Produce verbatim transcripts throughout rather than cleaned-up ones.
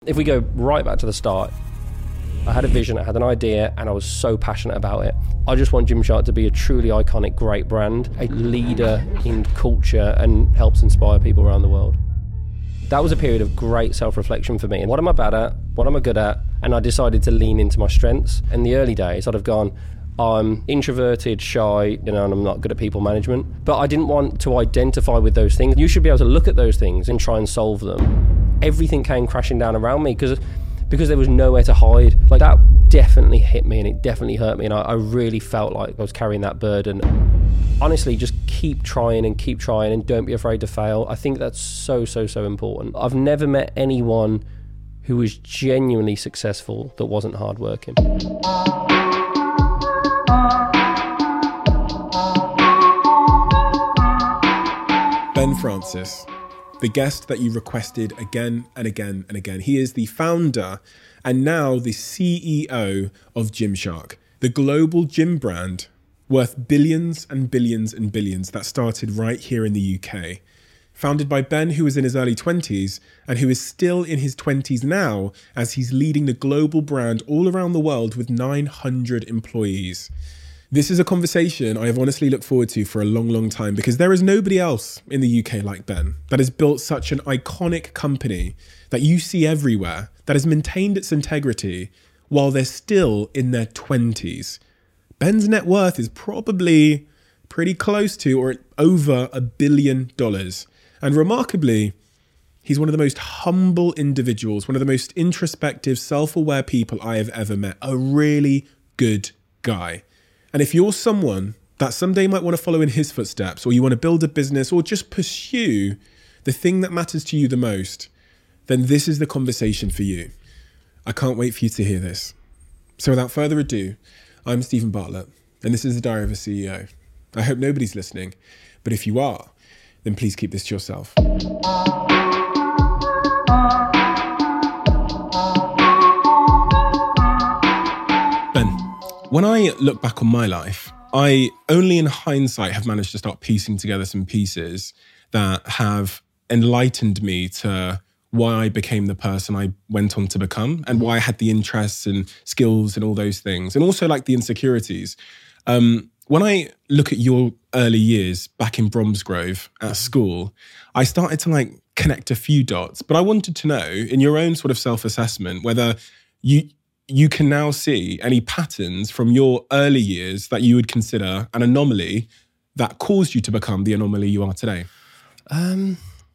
If we go right back to the start, I had a vision, I had an idea, and I was so passionate about it. I just want Gymshark to be a truly iconic, great brand, a leader in culture and helps inspire people around the world. That was a period of great self-reflection for me. And what am I bad at? What am I good at? And I decided to lean into my strengths. In the early days, I'd have gone, I'm introverted, shy, you know, and I'm not good at people management. But I didn't want to identify with those things. You should be able to look at those things and try and solve them. Everything came crashing down around me because because there was nowhere to hide. Like, that definitely hit me and it definitely hurt me. And I, I really felt like I was carrying that burden. Honestly, just keep trying and keep trying and don't be afraid to fail. I think that's so, so, so important. I've never met anyone who was genuinely successful that wasn't hardworking. Ben Francis, the guest that you requested again and again and again. He is the founder and now the C E O of Gymshark, the global gym brand worth billions and billions and billions that started right here in the U K. Founded by Ben, who was in his early twenties and who is still in his twenties now as he's leading the global brand all around the world with nine hundred employees. This is a conversation I have honestly looked forward to for a long, long time because there is nobody else in the U K like Ben that has built such an iconic company that you see everywhere, that has maintained its integrity while they're still in their twenties. Ben's net worth is probably pretty close to or over a billion dollars. And remarkably, he's one of the most humble individuals, one of the most introspective, self-aware people I have ever met. A really good guy. And if you're someone that someday might want to follow in his footsteps, or you want to build a business or just pursue the thing that matters to you the most, then this is the conversation for you. I can't wait for you to hear this. So without further ado, I'm Stephen Bartlett, and this is the Diary of a C E O. I hope nobody's listening, but if you are, then please keep this to yourself. Ben, when I look back on my life, I only in hindsight have managed to start piecing together some pieces that have enlightened me to why I became the person I went on to become and why I had the interests and skills and all those things, and also like the insecurities. Um, when I look at your early years back in Bromsgrove at school, I started to like connect a few dots, but I wanted to know in your own sort of self-assessment whether you you can now see any patterns from your early years that you would consider an anomaly that caused you to become the anomaly you are today. Um.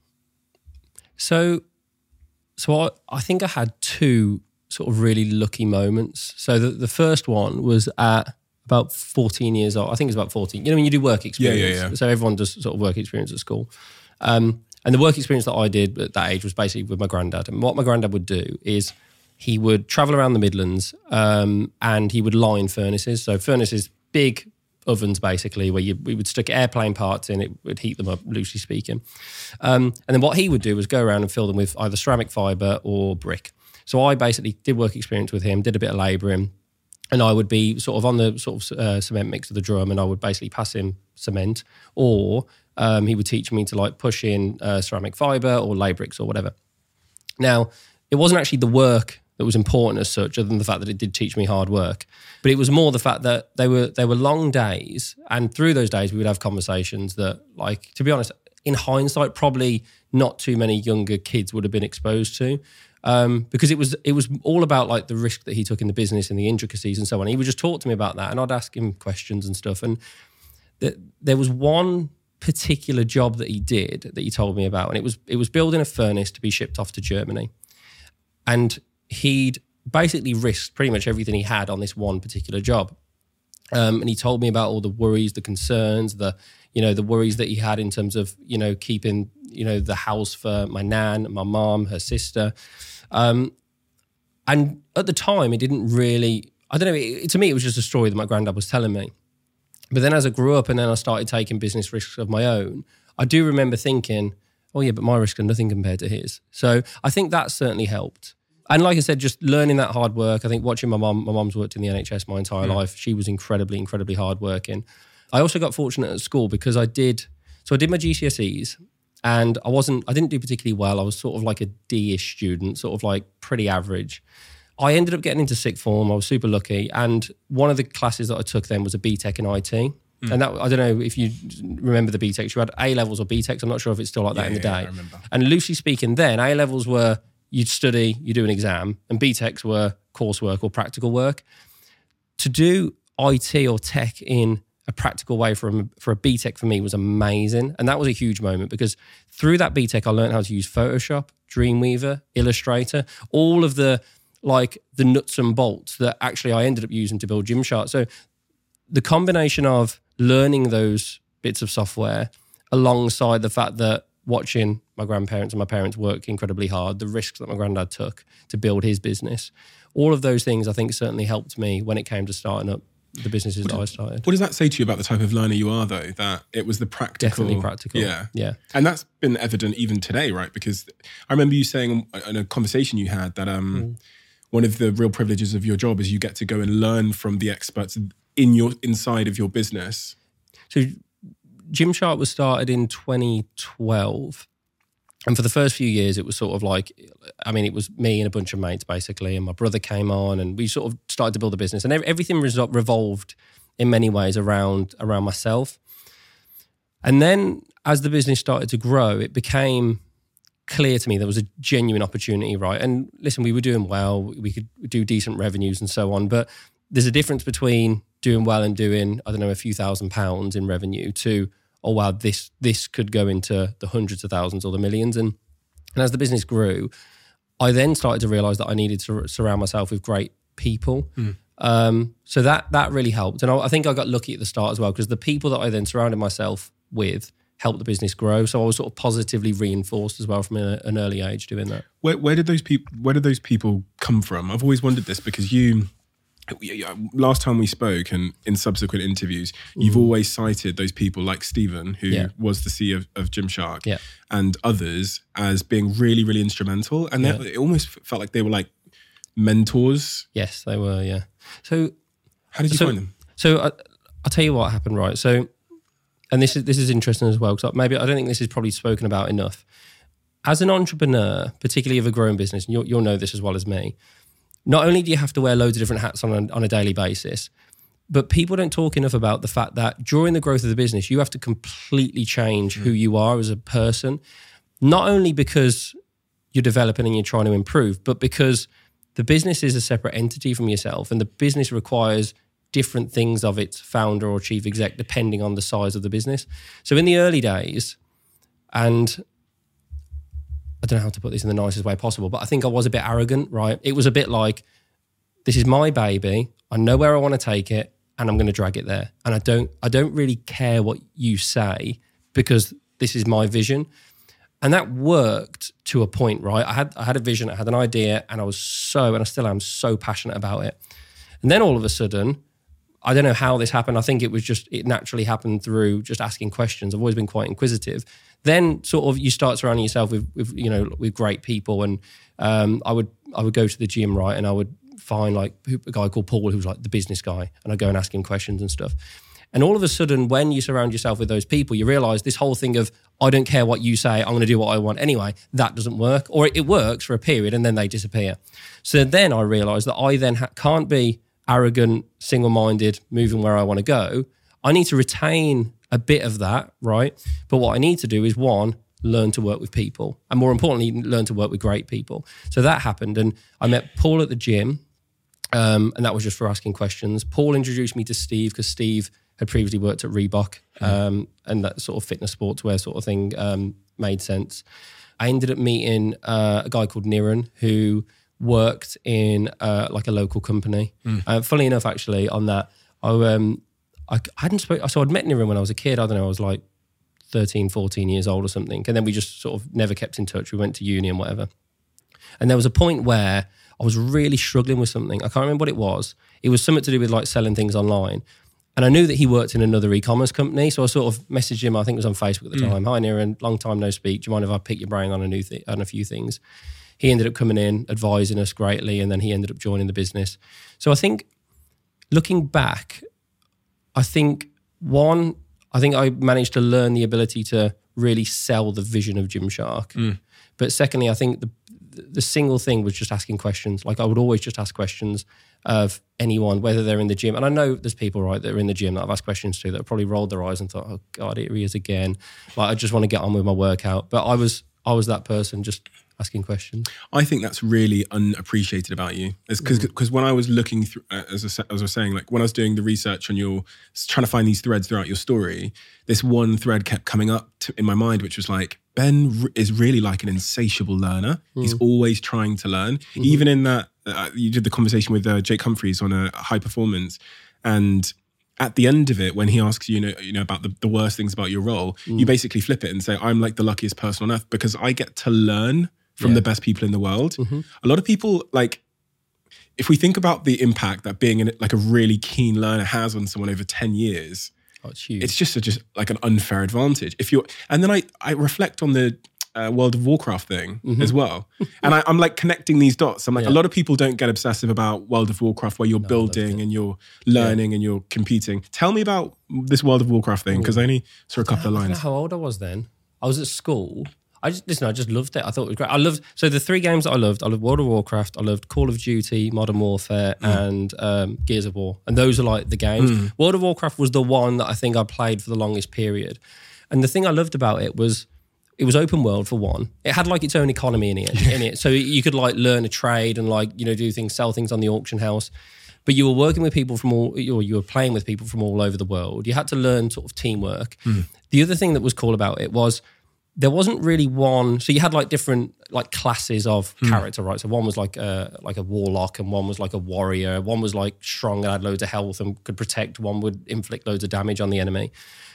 So, so I, I think I had two sort of really lucky moments. So the, the first one was at about fourteen years old. I think it's about fourteen. You know, when you do work experience. Yeah, yeah, yeah. So everyone does sort of work experience at school. Um, and the work experience that I did at that age was basically with my granddad. And what my granddad would do is he would travel around the Midlands um, and he would line furnaces. So furnaces, big ovens basically, where you, we would stick airplane parts in, it would heat them up, loosely speaking. Um, and then what he would do was go around and fill them with either ceramic fibre or brick. So I basically did work experience with him, did a bit of labouring, and I would be sort of on the sort of uh, cement mix of the drum, and I would basically pass him cement, or um, he would teach me to like push in uh, ceramic fibre or lay bricks or whatever. Now, it wasn't actually the work that was important as such, other than the fact that it did teach me hard work. But it was more the fact that they were they were long days, and through those days we would have conversations that, like, to be honest, in hindsight, probably not too many younger kids would have been exposed to, um, because it was it was all about like the risk that he took in the business and the intricacies and so on. He would just talk to me about that, and I'd ask him questions and stuff. And th- there was one particular job that he did that he told me about, and it was it was building a furnace to be shipped off to Germany, and he'd basically risked pretty much everything he had on this one particular job. Um, and he told me about all the worries, the concerns, the, you know, the worries that he had in terms of, you know, keeping, you know, the house for my nan, my mom, her sister. Um, and at the time, it didn't really, I don't know, it, to me, it was just a story that my granddad was telling me. But then as I grew up and then I started taking business risks of my own, I do remember thinking, oh yeah, but my risks are nothing compared to his. So I think that certainly helped. And like I said, just learning that hard work. I think watching my mum, my mum's worked in the N H S my entire yeah. life. She was incredibly, incredibly hardworking. I also got fortunate at school because I did, so I did my G C S Es And I wasn't, I didn't do particularly well. I was sort of like a D-ish student, sort of like pretty average. I ended up getting into sixth form. I was super lucky. And one of the classes that I took then was a B Tech in I T. Mm. And that, I don't know if you remember the B Techs. You had A levels or B Techs. I'm not sure if it's still like that yeah, in the yeah, day. I remember. And loosely speaking, then A levels were you'd study, you do an exam, and B Techs were coursework or practical work. To do I T or tech in a practical way for a, for a B Tech for me was amazing. And that was a huge moment because through that B Tech, I learned how to use Photoshop, Dreamweaver, Illustrator, all of the like the nuts and bolts that actually I ended up using to build Gymshark. So the combination of learning those bits of software alongside the fact that watching my grandparents and my parents work incredibly hard, the risks that my granddad took to build his business, all of those things I think certainly helped me when it came to starting up the businesses what that does, I started. What does that say to you about the type of learner you are, though? That it was the practical... Definitely practical. Yeah. Yeah. And that's been evident even today, right? Because I remember you saying in a conversation you had that um, mm. one of the real privileges of your job is you get to go and learn from the experts in your inside of your business. So Gymshark was started in twenty twelve. And for the first few years, it was sort of like, I mean, it was me and a bunch of mates, basically, and my brother came on, and we sort of started to build a business. And everything revolved in many ways around, around myself. And then as the business started to grow, it became clear to me there was a genuine opportunity, right? And listen, we were doing well. We could do decent revenues and so on. But there's a difference between doing well and doing, I don't know, a few thousand pounds in revenue to, oh, wow, this this could go into the hundreds of thousands or the millions. And, and as the business grew, I then started to realize that I needed to surround myself with great people. Mm. Um, so that that really helped. And I, I think I got lucky at the start as well, because the people that I then surrounded myself with helped the business grow. So I was sort of positively reinforced as well from a, an early age doing that. Where, where did those people where did those people come from? I've always wondered this because you... last time we spoke and in subsequent interviews, you've mm. always cited those people like Stephen, who yeah. was the C E O of, of Gymshark, yeah. and others as being really, really instrumental. And yeah. it almost felt like they were like mentors. Yes, they were, yeah. So how did you so, find them? So I, I'll tell you what happened, right? So, and this is this is interesting as well, because maybe I don't think this is probably spoken about enough. As an entrepreneur, particularly of a growing business, and you'll, you'll know this as well as me, not only do you have to wear loads of different hats on a, on a daily basis, but people don't talk enough about the fact that during the growth of the business, you have to completely change mm. who you are as a person, not only because you're developing and you're trying to improve, but because the business is a separate entity from yourself, and the business requires different things of its founder or chief exec depending on the size of the business. So in the early days, and I don't know how to put this in the nicest way possible, but I think I was a bit arrogant, right? It was a bit like, this is my baby. I know where I want to take it, and I'm going to drag it there. And I don't, I don't really care what you say, because this is my vision. And that worked to a point, right? I had, I had a vision, I had an idea, and I was so, and I still am so passionate about it. And then all of a sudden, I don't know how this happened. I think it was just, it naturally happened through just asking questions. I've always been quite inquisitive. Then sort of you start surrounding yourself with, with you know, with great people. And um, I would I would go to the gym, right? And I would find like a guy called Paul, who was like the business guy. And I'd go and ask him questions and stuff. And all of a sudden, when you surround yourself with those people, you realize this whole thing of, I don't care what you say, I'm going to do what I want anyway, that doesn't work. Or it works for a period and then they disappear. So then I realized that I then ha- can't be arrogant, single-minded, moving where I want to go. I need to retain a bit of that, right? But what I need to do is, one, learn to work with people. And more importantly, learn to work with great people. So that happened. And I met Paul at the gym. Um, and that was just for asking questions. Paul introduced me to Steve, because Steve had previously worked at Reebok. Um, and that sort of fitness sportswear sort of thing um, made sense. I ended up meeting uh, a guy called Niran, who worked in uh, like a local company. Mm. Uh, funnily enough, actually, on that, I, um, I, I hadn't spoken, so I'd met Niran when I was a kid. I don't know, I was like thirteen, fourteen years old or something. And then we just sort of never kept in touch. We went to uni and whatever. And there was a point where I was really struggling with something. I can't remember what it was. It was something to do with like selling things online. And I knew that he worked in another e-commerce company. So I sort of messaged him, I think it was on Facebook at the mm. time. Hi, Niran, long time no speak. Do you mind if I pick your brain on a new th- on a few things? He ended up coming in, advising us greatly, and then he ended up joining the business. So I think, looking back, I think, one, I think I managed to learn the ability to really sell the vision of Gymshark. Mm. But secondly, I think the the single thing was just asking questions. Like I would always just ask questions of anyone, whether they're in the gym. And I know there's people, right, that are in the gym that I've asked questions to that have probably rolled their eyes and thought, oh God, here he is again. Like I just want to get on with my workout. But I was I was that person just asking questions. I think that's really unappreciated about you. Because because when I was looking through, uh, as, I, as I was saying, like when I was doing the research on your, trying to find these threads throughout your story, this one thread kept coming up to, in my mind, which was like, Ben r- is really like an insatiable learner. Mm. He's always trying to learn. Mm-hmm. Even in that, uh, you did the conversation with uh, Jake Humphreys on a high performance, and at the end of it, when he asks you, you know, you know about the, the worst things about your role, mm. you basically flip it and say, I'm like the luckiest person on earth because I get to learn from yeah. the best people in the world. Mm-hmm. A lot of people, like, if we think about the impact that being in, like a really keen learner has on someone over ten years, oh, it's huge. It's just a, just like an unfair advantage. If you're, and then I, I reflect on the uh, World of Warcraft thing mm-hmm. as well. And I, I'm like connecting these dots. I'm like, yeah. a lot of people don't get obsessive about World of Warcraft where you're no, building and you're learning yeah. and you're competing. Tell me about this World of Warcraft thing, because I only saw a couple of lines. I don't know how old I was then. I was at school. I just listen. I just loved it. I thought it was great. I loved so the three games that I loved. I loved World of Warcraft. I loved Call of Duty, Modern Warfare, mm. and um, Gears of War. And those are like the games. Mm. World of Warcraft was the one that I think I played for the longest period. And the thing I loved about it was it was open world for one. It had like its own economy in it. in it, so you could like learn a trade and like you know do things, sell things on the auction house. But you were working with people from all, or you were playing with people from all over the world. You had to learn sort of teamwork. Mm. The other thing that was cool about it was there wasn't really one. So you had like different like classes of mm. character, right? So one was like a like a warlock, and one was like a warrior. One was like strong and had loads of health and could protect. One would inflict loads of damage on the enemy.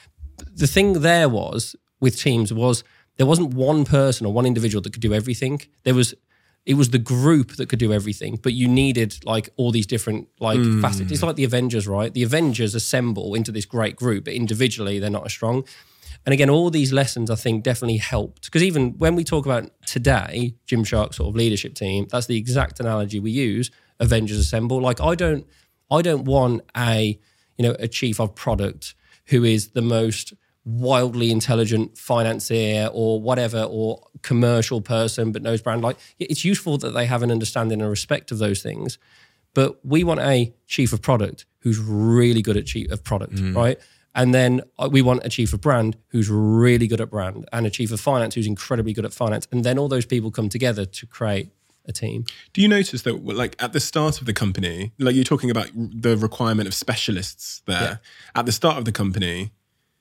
The thing there was with teams was there wasn't one person or one individual that could do everything. There was. It was the group that could do everything, but you needed like all these different like mm. facets. It's like the Avengers, right? The Avengers assemble into this great group, but individually they're not as strong. And again, all these lessons I think definitely helped, because even when we talk about today, Gymshark's sort of leadership team, that's the exact analogy we use. Avengers assemble. Like I don't, I don't want a you know a chief of product who is the most wildly intelligent financier or whatever, or commercial person but knows brand. Like it's useful that they have an understanding and respect of those things, but we want a chief of product who's really good at chief of product, mm. right? And then we want a chief of brand who's really good at brand, and a chief of finance who's incredibly good at finance, and then all those people come together to create a team. Do you notice that, like at the start of the company, like you're talking about the requirement of specialists there, yeah. at the start of the company,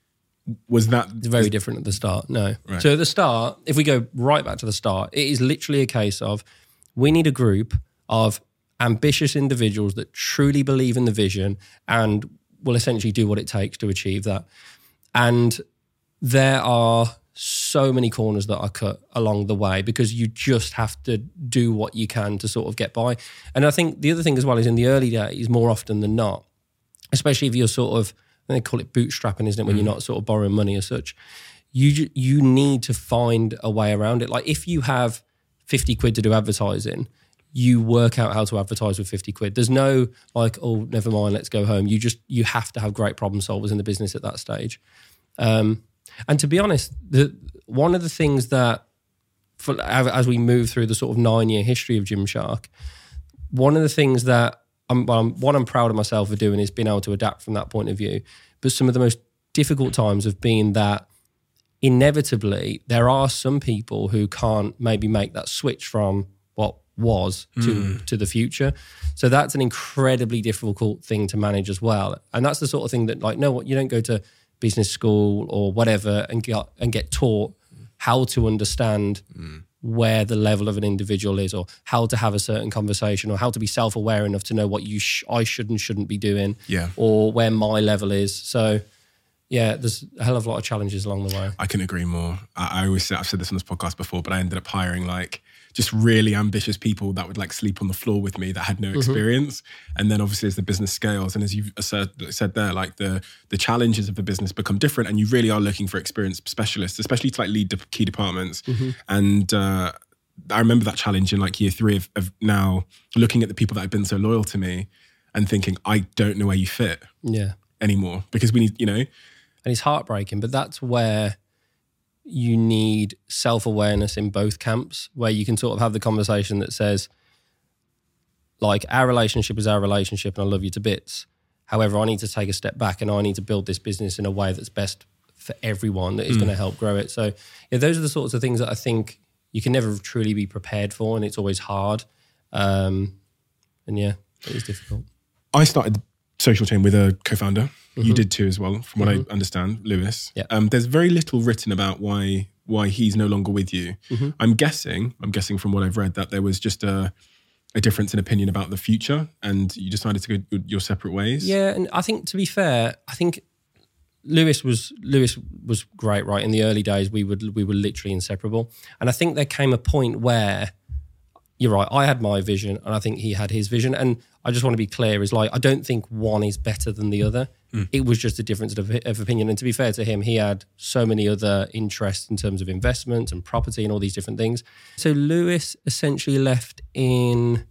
was that it's very different at the start? No. Right. So at the start, if we go right back to the start, it is literally a case of we need a group of ambitious individuals that truly believe in the vision and will essentially do what it takes to achieve that. And there are so many corners that are cut along the way because you just have to do what you can to sort of get by. And I think the other thing as well is in the early days, more often than not, especially if you're sort of, they call it bootstrapping, isn't it? When mm. you're not sort of borrowing money as such, you you need to find a way around it. Like if you have fifty quid to do advertising, you work out how to advertise with fifty quid. There's no like, oh, never mind, let's go home. You just, you have to have great problem solvers in the business at that stage. Um, and to be honest, the one of the things that, for, as we move through the sort of nine year history of Gymshark, one of the things that I'm, well, I'm, what I'm proud of myself for doing is being able to adapt from that point of view. But some of the most difficult times have been that inevitably there are some people who can't maybe make that switch from what was to, mm. to the future. So that's an incredibly difficult thing to manage as well. And that's the sort of thing that like, no, you don't go to business school or whatever and get, and get taught how to understand mm. where the level of an individual is, or how to have a certain conversation, or how to be self-aware enough to know what you sh- I should and shouldn't be doing, yeah. or where my level is. So, yeah, there's a hell of a lot of challenges along the way. I can agree more. I, I always say, I've said this on this podcast before, but I ended up hiring like just really ambitious people that would like sleep on the floor with me that had no experience. Mm-hmm. And then obviously as the business scales, and as you've said, said there, like the the challenges of the business become different, and you really are looking for experienced specialists, especially to like lead the key departments. Mm-hmm. And uh, I remember that challenge in like year three of, of now looking at the people that have been so loyal to me and thinking, I don't know where you fit yeah. anymore, because we need, you know. And it's heartbreaking, but that's where you need self-awareness in both camps, where you can sort of have the conversation that says, like, our relationship is our relationship and I love you to bits. However, I need to take a step back and I need to build this business in a way that's best for everyone, that is mm. going to help grow it. So yeah, those are the sorts of things that I think you can never truly be prepared for, and it's always hard. Um, and yeah, it is difficult. I started Social Chain with a co-founder. Mm-hmm. You did too as well, from what mm-hmm. I understand, Lewis. Yeah. Um, there's very little written about why why he's no longer with you. Mm-hmm. I'm guessing, I'm guessing from what I've read, that there was just a a difference in opinion about the future, and you decided to go your separate ways. Yeah, and I think, to be fair, I think Lewis was Lewis was great, right? In the early days, we would we were literally inseparable, and I think there came a point where, you're right, I had my vision, and I think he had his vision, and I just want to be clear: is like I don't think one is better than the other. Mm. It was just a difference of, of opinion, and to be fair to him, he had so many other interests in terms of investment and property and all these different things. So Lewis essentially left in,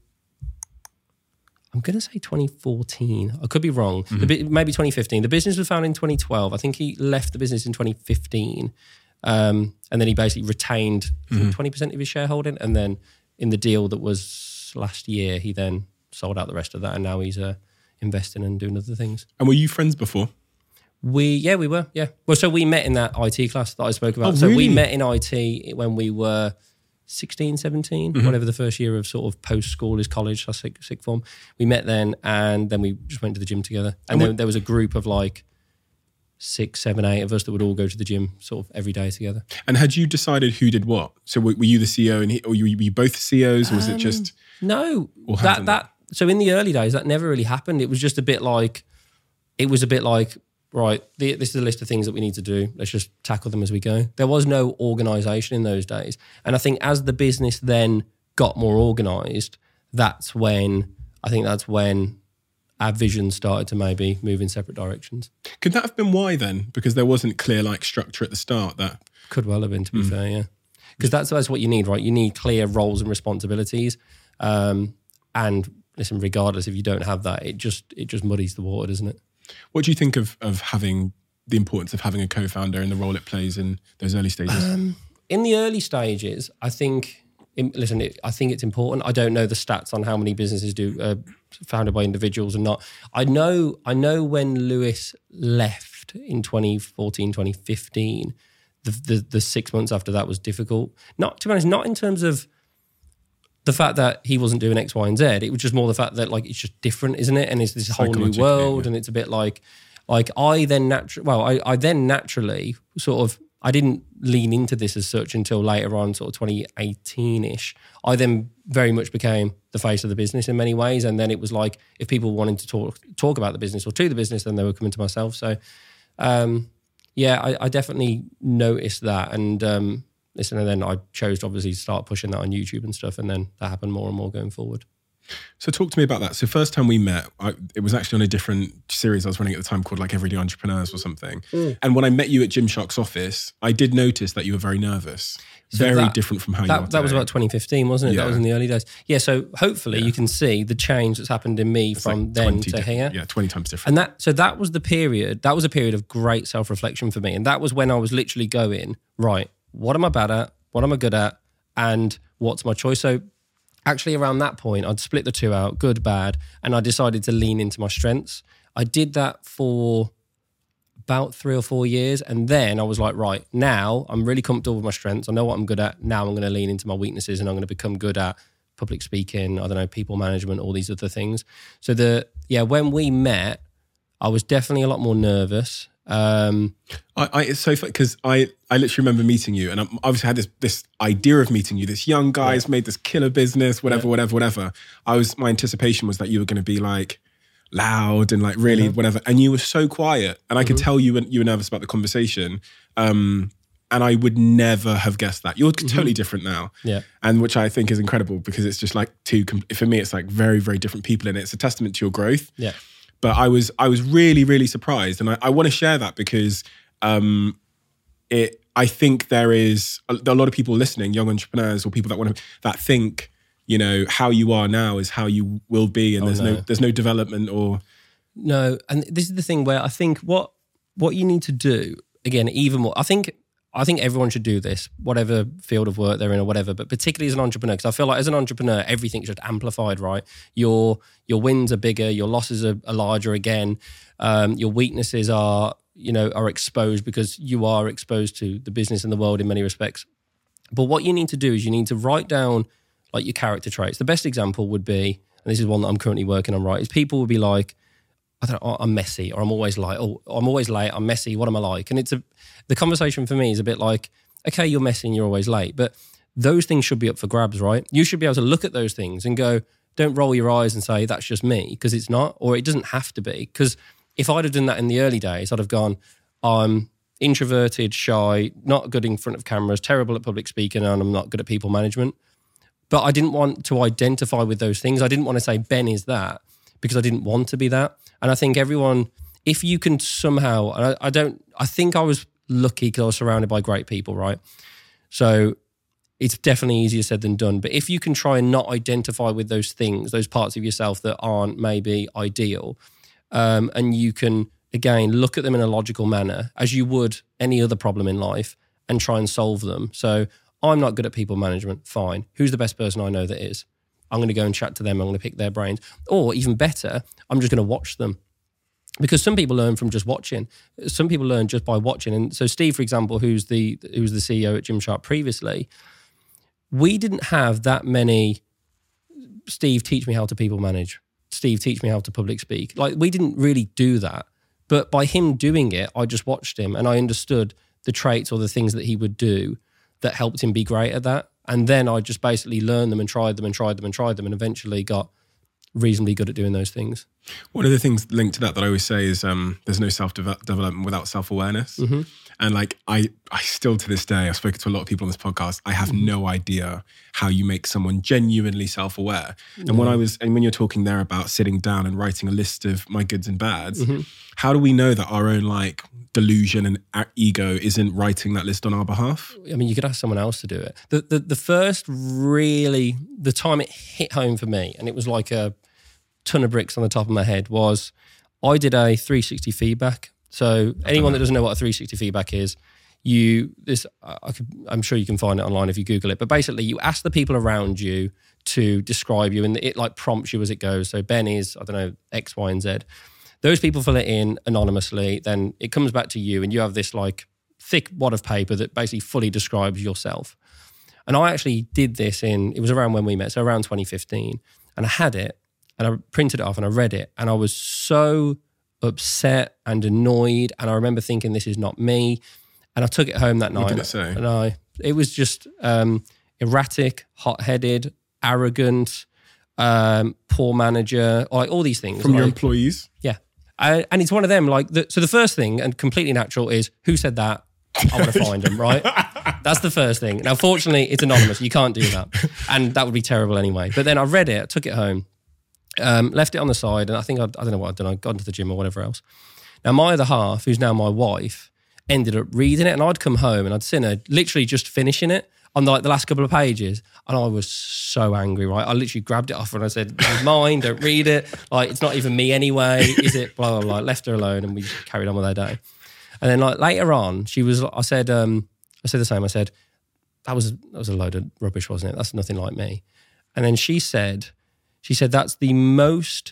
I'm going to say twenty fourteen. I could be wrong. Mm-hmm. The, maybe twenty fifteen. The business was founded in twenty twelve. I think he left the business in twenty fifteen. Um, and then he basically retained mm-hmm. twenty percent of his shareholding. And then in the deal that was last year, he then sold out the rest of that. And now he's uh, investing and doing other things. And were you friends before? We, yeah, we were, yeah. Well, so we met in that I T class that I spoke about. Oh, so really? we met in I T when we were sixteen, seventeen, mm-hmm. whatever the first year of sort of post-school is, college, or sick, sick form. We met then, and then we just went to the gym together. And, and then what, there was a group of like six, seven, eight of us that would all go to the gym sort of every day together. And had you decided who did what? So were, were you the C E O, and he, or were you both C E Os, or was um, it just... No, that, that, so in the early days, that never really happened. It was just a bit like, it was a bit like, right, the, this is a list of things that we need to do. Let's just tackle them as we go. There was no organisation in those days. And I think as the business then got more organised, that's when, I think that's when our vision started to maybe move in separate directions. Could that have been why then? Because there wasn't clear like structure at the start that... Could well have been, to be mm. fair, yeah. Because that's, that's what you need, right? You need clear roles and responsibilities. Um, and listen, regardless, if you don't have that, it just it just muddies the water, doesn't it? What do you think of of having the importance of having a co-founder and the role it plays in those early stages? Um, in the early stages, I think, in, listen, it, I think it's important. I don't know the stats on how many businesses do uh, founded by individuals and not. I know, I know when Lewis left in twenty fourteen, twenty fifteen, the, the, the six months after that was difficult. Not, to be honest, not in terms of the fact that he wasn't doing X, Y, and Z. It was just more the fact that like it's just different, isn't it? And it's this whole new world, yeah. And it's a bit like, like I then naturally, well, I, I then naturally sort of, I didn't lean into this as such until later on, sort of twenty eighteen-ish. I then very much became the face of the business in many ways, and then it was like if people wanted to talk talk about the business or to the business, then they were coming to myself. So, um, yeah, I, I definitely noticed that, and. Um, Listen, and then I chose to obviously start pushing that on YouTube and stuff, and then that happened more and more going forward. So talk to me about that. So first time we met, I, it was actually on a different series I was running at the time called like Everyday Entrepreneurs or something. Mm. And when I met you at Gymshark's office, I did notice that you were very nervous. So very that, different from how that, you are today. That was about twenty fifteen, wasn't it? Yeah. That was in the early days. Yeah, so hopefully yeah. you can see the change that's happened in me it's from like then to here. Yeah, twenty times different. And that, so that was the period, that was a period of great self-reflection for me. And that was when I was literally going, right, what am I bad at? What am I good at? And what's my choice? So actually around that point, I'd split the two out, good, bad, and I decided to lean into my strengths. I did that for about three or four years. And then I was like, right, now I'm really comfortable with my strengths. I know what I'm good at. Now I'm going to lean into my weaknesses and I'm going to become good at public speaking, I don't know, people management, all these other things. So the, yeah, when we met, I was definitely a lot more nervous. Um, I, I it's so funny because I, I literally remember meeting you, and I obviously had this this idea of meeting you. This young guy's yeah. made this killer business, whatever, yeah. whatever, whatever. I was my anticipation was that you were going to be like loud and like really yeah. whatever, and you were so quiet, and I mm-hmm. could tell you were, you were nervous about the conversation. Um, and I would never have guessed that. You're mm-hmm. totally different now, yeah, and which I think is incredible because it's just like two. For me, it's like very very different people, and it's a testament to your growth. Yeah. But I was I was really, really surprised. And I, I want to share that because um, it. I think there is a, a lot of people listening, young entrepreneurs or people that want to, that think, you know, how you are now is how you will be. And oh, there's no. no there's no development or... No, and this is the thing where I think what what you need to do, again, even more, I think I think everyone should do this, whatever field of work they're in or whatever, but particularly as an entrepreneur, because I feel like as an entrepreneur, everything's just amplified, right? Your your wins are bigger, your losses are, are larger again, um, your weaknesses are, you know, are exposed because you are exposed to the business and the world in many respects. But what you need to do is you need to write down like your character traits. The best example would be, and this is one that I'm currently working on, right, is people would be like, I don't know, I'm messy, or I'm always like, oh, I'm always late, I'm messy, what am I like? And it's a, the conversation for me is a bit like, okay, you're messy and you're always late, but those things should be up for grabs, right? You should be able to look at those things and go, don't roll your eyes and say, that's just me, because it's not, or it doesn't have to be. Because if I'd have done that in the early days, I'd have gone, I'm introverted, shy, not good in front of cameras, terrible at public speaking, and I'm not good at people management. But I didn't want to identify with those things. I didn't want to say Ben is that, because I didn't want to be that. And I think everyone, if you can somehow, and I, I don't, I think I was lucky because I was surrounded by great people, right? So it's definitely easier said than done. But if you can try and not identify with those things, those parts of yourself that aren't maybe ideal, um, and you can, again, look at them in a logical manner, as you would any other problem in life, and try and solve them. So I'm not good at people management, fine. Who's the best person I know that is? I'm going to go and chat to them. I'm going to pick their brains. Or even better, I'm just going to watch them. Because some people learn from just watching. Some people learn just by watching. And so Steve, for example, who's the who was the C E O at Gymshark previously, we didn't have that many, Steve, teach me how to people manage. Steve, teach me how to public speak. Like, we didn't really do that. But by him doing it, I just watched him and I understood the traits or the things that he would do that helped him be great at that. And then I just basically learned them and tried them and tried them and tried them and eventually got reasonably good at doing those things. One of the things linked to that that I always say is um, there's no self-development without self-awareness. Mm-hmm. And like, I, I still to this day, I've spoken to a lot of people on this podcast, I have mm-hmm. no idea how you make someone genuinely self-aware. And when I was, and when you're talking there about sitting down and writing a list of my goods and bads, mm-hmm. how do we know that our own like delusion and ego isn't writing that list on our behalf? I mean, you could ask someone else to do it. The, the, the first really, the time it hit home for me, and it was like a ton of bricks on the top of my head, was I did a three sixty feedback. So anyone that doesn't know what a three sixty feedback is, you this I could, I'm sure you can find it online if you Google it. But basically, you ask the people around you to describe you, and it like prompts you as it goes. So Ben is, I don't know, X, Y, and Z. Those people fill it in anonymously. Then it comes back to you, and you have this like thick wad of paper that basically fully describes yourself. And I actually did this in, it was around when we met, so around twenty fifteen, and I had it, and I printed it off, and I read it, and I was so upset and annoyed, and I remember thinking, this is not me. And I took it home that night. What did it say? And I, it was just um, erratic, hot-headed, arrogant, um, poor manager, like all these things. From like, your employees? Yeah. I, and it's one of them, like, the, so the first thing, and completely natural, is who said that? I want to find them, right? That's the first thing. Now, fortunately, it's anonymous. You can't do that. And that would be terrible anyway. But then I read it, I took it home, um, left it on the side, and I think, I'd, I don't know what I'd done. I'd gone to the gym or whatever else. Now, my other half, who's now my wife, ended up reading it, and I'd come home and I'd seen her literally just finishing it on the, like the last couple of pages, and I was so angry, right? I literally grabbed it off her and I said, it's mine, don't read it. Like, it's not even me anyway, is it? Blah, blah, blah. Left her alone, and we just carried on with our day. And then like later on, she was, I said, um, I said the same. I said, that was, that was a load of rubbish, wasn't it? That's nothing like me. And then she said, she said, that's the most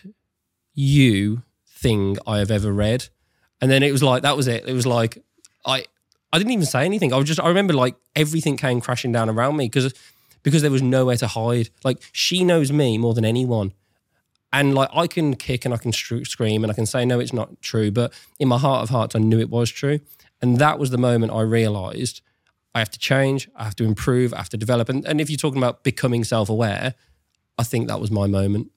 you thing I have ever read. And then it was like, that was it. It was like, I, I didn't even say anything. I was just, I remember like everything came crashing down around me because, because there was nowhere to hide. Like, she knows me more than anyone. And like, I can kick and I can scream and I can say, no, it's not true. But in my heart of hearts, I knew it was true. And that was the moment I realized I have to change, I have to improve, I have to develop. And, and if you're talking about becoming self-aware, I think that was my moment.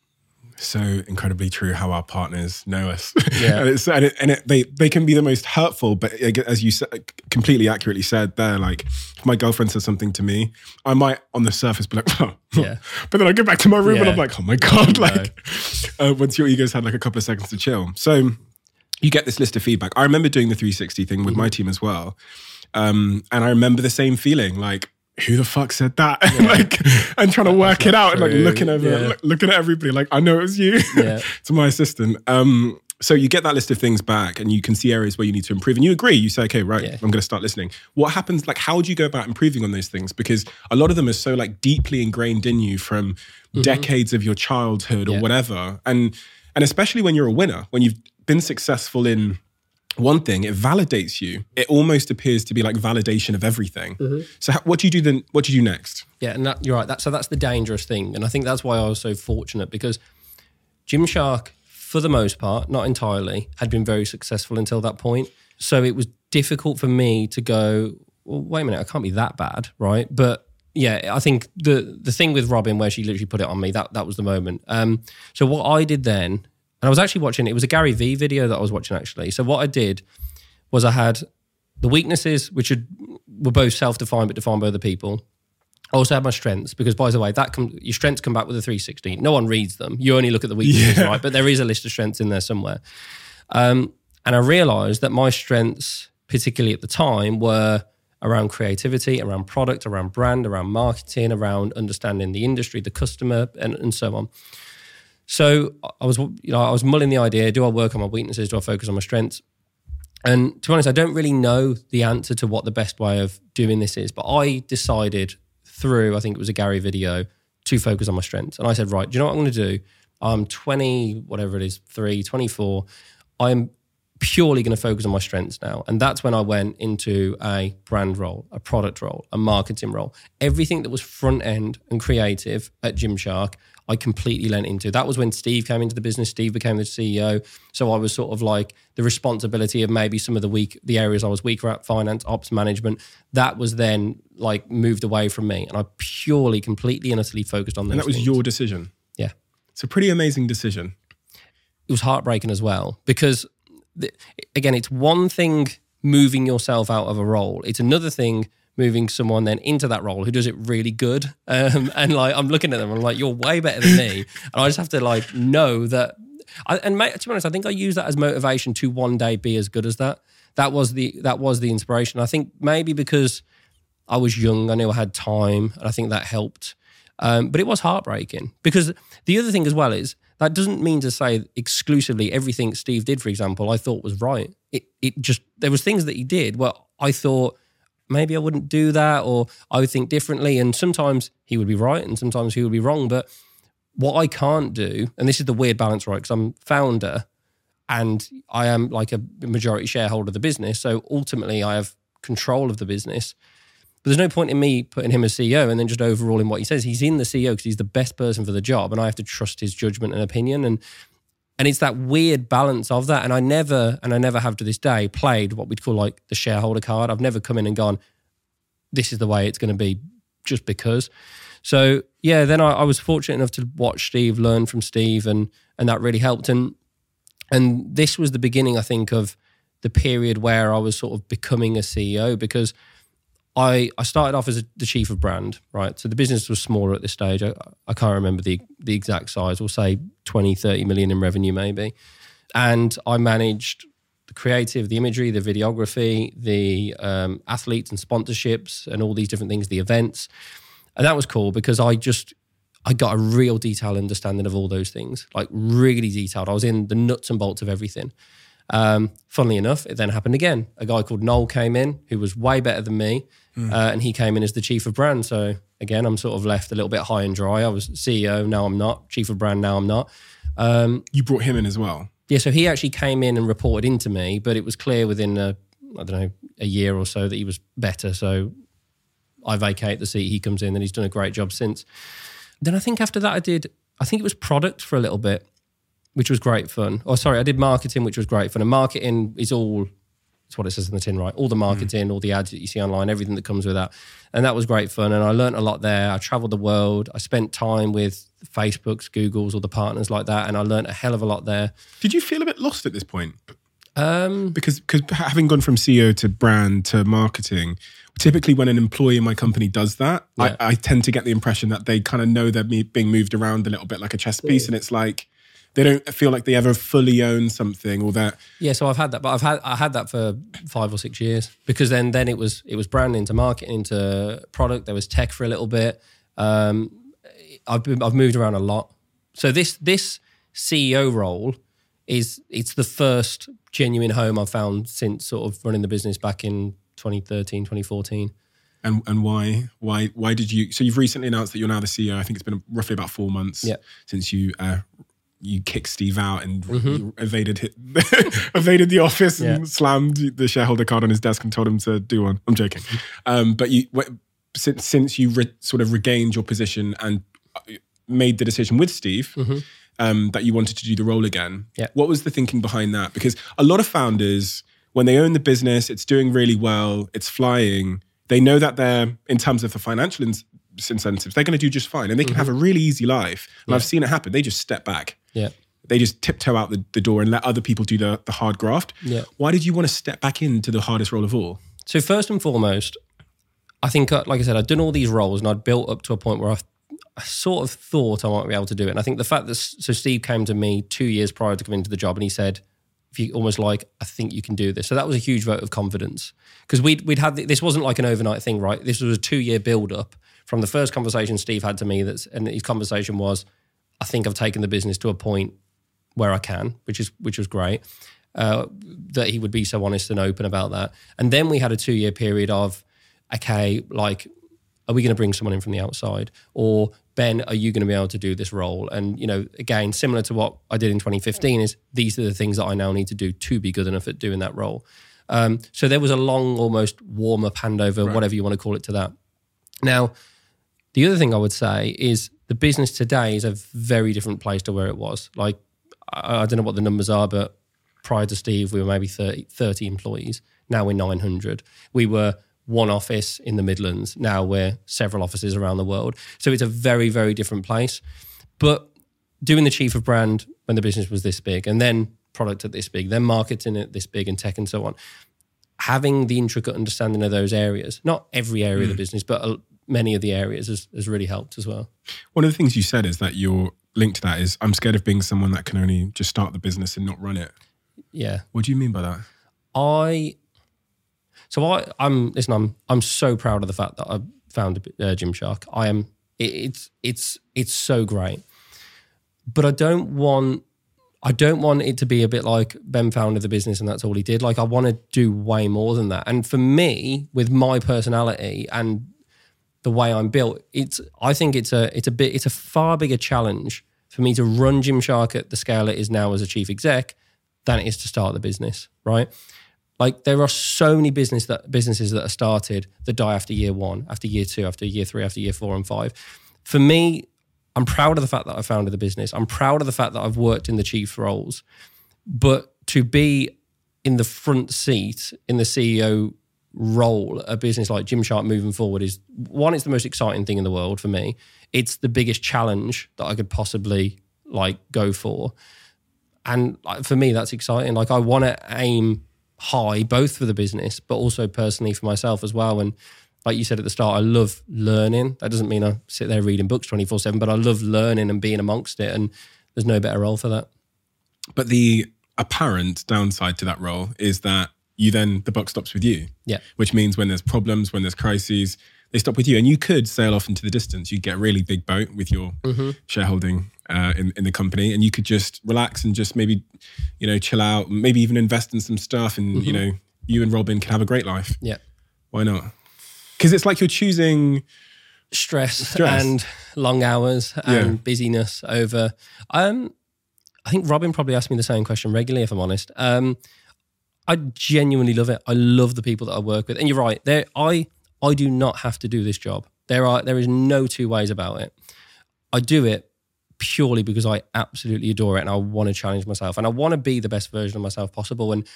So incredibly true how our partners know us. Yeah. and it's, and, it, and it, they, they can be the most hurtful, but as you said, completely accurately said there, like if my girlfriend says something to me, I might on the surface be like, oh. Yeah. But then I go back to my room yeah. and I'm like, oh my God, like uh, once your ego's had like a couple of seconds to chill. So you get this list of feedback. I remember doing the three sixty thing with mm-hmm. my team as well. Um, and I remember the same feeling, like, who the fuck said that? Yeah. like, and trying to work it out true. and like looking over, yeah. look, looking at everybody, like, I know it was you. Yeah. To my assistant. Um, So you get that list of things back and you can see areas where you need to improve and you agree, you say, okay, right, yeah. I'm going to start listening. What happens, like, how do you go about improving on those things? Because a lot of them are so like deeply ingrained in you from mm-hmm. decades of your childhood or yeah. whatever. And, and especially when you're a winner, when you've been successful in one thing, it validates you. It almost appears to be like validation of everything. Mm-hmm. So how, what do you do then? What do you do next? Yeah, and that, you're right. That, so that's the dangerous thing. And I think that's why I was so fortunate, because Gymshark, for the most part, not entirely, had been very successful until that point. So it was difficult for me to go, well, wait a minute, I can't be that bad, right? But yeah, I think the the thing with Robin where she literally put it on me, that that was the moment. Um, so what I did then, and I was actually watching, it was a Gary Vee video that I was watching actually. So what I did was I had the weaknesses, which had, were both self-defined but defined by other people. I also had my strengths, because by the way, that com- your strengths come back with a three sixty. No one reads them. You only look at the weaknesses, yeah. right? But there is a list of strengths in there somewhere. Um, and I realized that my strengths, particularly at the time, were around creativity, around product, around brand, around marketing, around understanding the industry, the customer, and, and so on. So I was, you know, I was mulling the idea, do I work on my weaknesses? Do I focus on my strengths? And to be honest, I don't really know the answer to what the best way of doing this is, but I decided through, I think it was a Gary video, to focus on my strengths. And I said, right, do you know what I'm going to do? I'm twenty, whatever it is, three, twenty-four. I'm purely going to focus on my strengths now. And that's when I went into a brand role, a product role, a marketing role. Everything that was front end and creative at Gymshark, I completely lent into. That was when Steve came into the business. Steve became the C E O. So I was sort of like the responsibility of maybe some of the weak, the areas I was weaker at, finance, ops, management. That was then like moved away from me. And I purely, completely and utterly focused on those And that was things. your decision? Yeah. It's a pretty amazing decision. It was heartbreaking as well, because the, again, it's one thing moving yourself out of a role. It's another thing moving someone then into that role who does it really good. Um, and like, I'm looking at them, I'm like, you're way better than me. And I just have to like know that. I, and mate, to be honest, I think I use that as motivation to one day be as good as that. That was the that was the inspiration. I think maybe because I was young, I knew I had time, and I think that helped. Um, but it was heartbreaking, because the other thing as well is, that doesn't mean to say exclusively everything Steve did, for example, I thought was right. It it just, there was things that he did where I thought maybe I wouldn't do that, or I would think differently. And sometimes he would be right and sometimes he would be wrong. But what I can't do, and this is the weird balance, right? Because I'm founder and I am like a majority shareholder of the business. So ultimately I have control of the business. But there's no point in me putting him as C E O and then just overruling what he says. He's in the C E O because he's the best person for the job, and I have to trust his judgment and opinion. And and it's that weird balance of that. And I never, and I never have to this day, played what we'd call like the shareholder card. I've never come in and gone, this is the way it's going to be just because. So yeah, then I, I was fortunate enough to watch Steve, learn from Steve, and and that really helped. And and this was the beginning, I think, of the period where I was sort of becoming a C E O, because I, I started off as a, the chief of brand, right? So the business was smaller at this stage. I, I can't remember the the exact size. We'll say twenty, thirty million in revenue maybe. And I managed the creative, the imagery, the videography, the um, athletes and sponsorships and all these different things, the events. And that was cool because I just, I got a real detailed understanding of all those things, like really detailed. I was in the nuts and bolts of everything. Um, funnily enough, it then happened again. A guy called Noel came in who was way better than me, mm. uh, and he came in as the chief of brand. So again, I'm sort of left a little bit high and dry. I was C E O, now I'm not. Chief of brand, now I'm not. Um, you brought him in as well? Yeah, so he actually came in and reported into me, but it was clear within, a, I don't know, a year or so that he was better. So I vacate the seat, he comes in, and he's done a great job since. Then I think after that I did, I think it was product for a little bit, which was great fun. Oh, sorry, I did marketing, which was great fun. And marketing is all, it's what it says in the tin, right? All the marketing, mm. all the ads that you see online, everything that comes with that. And that was great fun. And I learned a lot there. I traveled the world. I spent time with Facebooks, Googles, all the partners like that. And I learned a hell of a lot there. Did you feel a bit lost at this point? Um, because because having gone from C E O to brand to marketing, typically when an employee in my company does that, yeah. I, I tend to get the impression that they kind of know they're being moved around a little bit like a chess piece. Yeah. And it's like, they don't feel like they ever fully own something, or that. Yeah, so I've had that, but I've had I had that for five or six years, because then then it was it was branding to marketing to product. There was tech for a little bit. Um, I've been, I've moved around a lot. So this this C E O role is it's the first genuine home I've found since sort of running the business back in twenty thirteen, twenty fourteen. And and why why why did you? So you've recently announced that you're now the C E O. I think it's been roughly about four months yeah. since you uh, you kicked Steve out and mm-hmm. evaded hit, evaded the office and yeah. slammed the shareholder card on his desk and told him to do one. I'm joking. Um, but you since since you re, sort of regained your position and made the decision with Steve. Mm-hmm. Um, that you wanted to do the role again. Yeah. What was the thinking behind that? Because a lot of founders, when they own the business, it's doing really well, it's flying, they know that they're, in terms of the financial in- incentives, they're going to do just fine and they can mm-hmm. have a really easy life. And yeah. I've seen it happen. They just step back. Yeah. They just tiptoe out the, the door and let other people do the, the hard graft. Yeah. Why did you want to step back into the hardest role of all? So first and foremost, I think, like I said, I'd done all these roles and I'd built up to a point where I've I sort of thought I might be able to do it. And I think the fact that, so Steve came to me two years prior to coming into the job and he said, if you almost like, I think you can do this. So that was a huge vote of confidence because we'd, we'd had, this wasn't like an overnight thing, right? This was a two year build up from the first conversation Steve had to me. That's, and his conversation was, I think I've taken the business to a point where I can, which is, which was great. Uh, that he would be so honest and open about that. And then we had a two year period of, okay, like, are we going to bring someone in from the outside? Or Ben, are you going to be able to do this role? And, you know, again, similar to what I did in twenty fifteen is these are the things that I now need to do to be good enough at doing that role. Um, so there was a long, almost warm-up handover, right. whatever you want to call it, to that. Now, the other thing I would say is the business today is a very different place to where it was. Like, I, I don't know what the numbers are, but prior to Steve, we were maybe thirty, thirty employees. Now we're nine hundred. We were one office in the Midlands. Now we're several offices around the world. So it's a very, very different place. But doing the chief of brand when the business was this big, and then product at this big, then marketing at this big and tech and so on, having the intricate understanding of those areas, not every area mm. of the business, but many of the areas has, has really helped as well. One of the things you said is that your link to that is, I'm scared of being someone that can only just start the business and not run it. Yeah. What do you mean by that? I... So I, I'm listen. I'm I'm so proud of the fact that I found uh, Gymshark. I am. It, it's it's it's so great, but I don't want I don't want it to be a bit like Ben founded the business and that's all he did. Like I want to do way more than that. And for me, with my personality and the way I'm built, it's I think it's a it's a bit it's a far bigger challenge for me to run Gymshark at the scale it is now as a chief exec than it is to start the business. Right. Like there are so many business that businesses that are started that die after year one, after year two, after year three, after year four and five. For me, I'm proud of the fact that I founded the business. I'm proud of the fact that I've worked in the chief roles. But to be in the front seat in the C E O role, a business like Gymshark moving forward is, one, it's the most exciting thing in the world for me. It's the biggest challenge that I could possibly like go for. And like, for me, that's exciting. Like I want to aim high, both for the business, but also personally for myself as well. And like you said at the start, I love learning. That doesn't mean I sit there reading books twenty-four seven, but I love learning and being amongst it. And there's no better role for that. But the apparent downside to that role is that you then, the buck stops with you. Yeah. Which means when there's problems, when there's crises, they stop with you. And you could sail off into the distance. You get a really big boat with your mm-hmm. shareholding uh, in, in the company, and you could just relax and just maybe, you know, chill out, maybe even invest in some stuff. And, mm-hmm. you know, you and Robin can have a great life. Yeah. Why not? Because it's like you're choosing stress, stress. and long hours and Yeah. busyness over. Um, I think Robin probably asks me the same question regularly, if I'm honest. Um, I genuinely love it. I love the people that I work with. And you're right, there I I do not have to do this job. There are there is no two ways about it. I do it purely because I absolutely adore it and I want to challenge myself and I want to be the best version of myself possible. And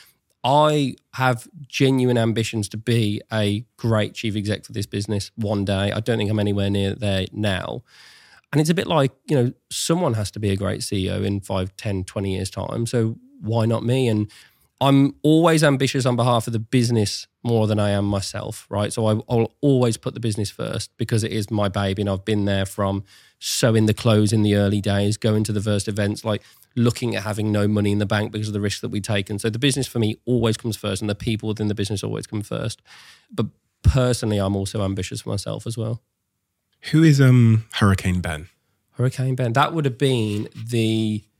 I have genuine ambitions to be a great chief exec for this business one day. I don't think I'm anywhere near there now. And it's a bit like, you know, someone has to be a great C E O in five, ten, twenty years time. So why not me? And I'm always ambitious on behalf of the business more than I am myself, right? So I, I'll always put the business first because it is my baby and I've been there from sewing the clothes in the early days, going to the first events, like looking at having no money in the bank because of the risks that we've taken. So the business for me always comes first and the people within the business always come first. But personally, I'm also ambitious for myself as well. Who is um Hurricane Ben? Hurricane Ben, that would have been the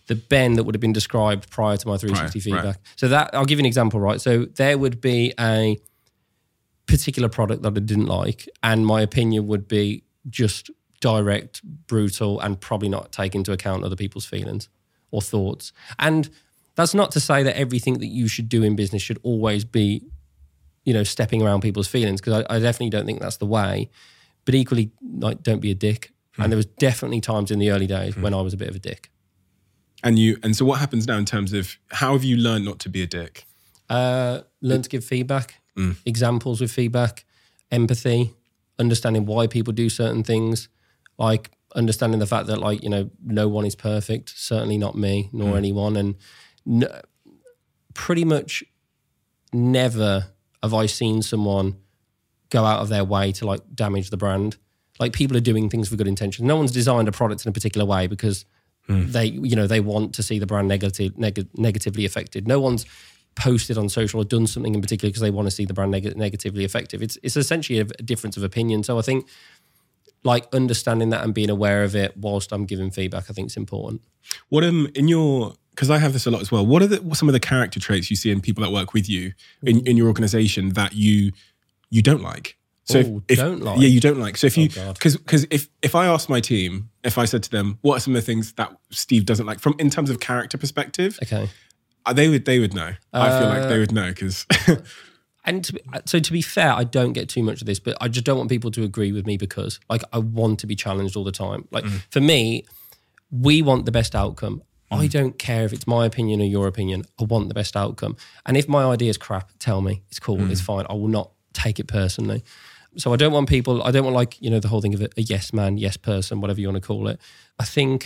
the Ben that would have been described prior to my three sixty Right, feedback. right. So that, I'll give you an example, right? So there would be a particular product that I didn't like, and my opinion would be just direct, brutal, and probably not take into account other people's feelings or thoughts. And that's not to say that everything that you should do in business should always be, you know, stepping around people's feelings, because I, I definitely don't think that's the way. But equally, like, don't be a dick. Mm. And there was definitely times in the early days mm. when I was a bit of a dick. And you, and so what happens now in terms of how have you learned not to be a dick? Uh, learn to give feedback, mm. examples with feedback, empathy, understanding why people do certain things, like understanding the fact that, like, you know, no one is perfect, certainly not me nor mm. anyone. And no, pretty much never have I seen someone go out of their way to, like, damage the brand. Like, people are doing things for good intentions. No one's designed a product in a particular way because mm. they, you know, they want to see the brand negative, neg- negatively affected. No one's posted on social or done something in particular because they want to see the brand neg- negatively affected. It's it's essentially a, a difference of opinion. So I think, like, understanding that and being aware of it whilst I'm giving feedback, I think is important. What um in your, because I have this a lot as well, what are the, what some of the character traits you see in people that work with you in, in your organization that you you don't like? So Ooh, if, if, don't like? Yeah, you don't like. So if you, Oh, because because if if I asked my team, if I said to them, what are some of the things that Steve doesn't like from in terms of character perspective? Okay. Uh, They would they would know. Uh, I feel like they would know because. And to be, so to be fair, I don't get too much of this, but I just don't want people to agree with me because, like, I want to be challenged all the time. Like, mm. for me, we want the best outcome. Mm. I don't care if it's my opinion or your opinion. I want the best outcome. And if my idea is crap, tell me. It's cool. Mm. It's fine. I will not take it personally. So I don't want people, I don't want, like, you know, the whole thing of a, a yes man, yes person, whatever you want to call it. I think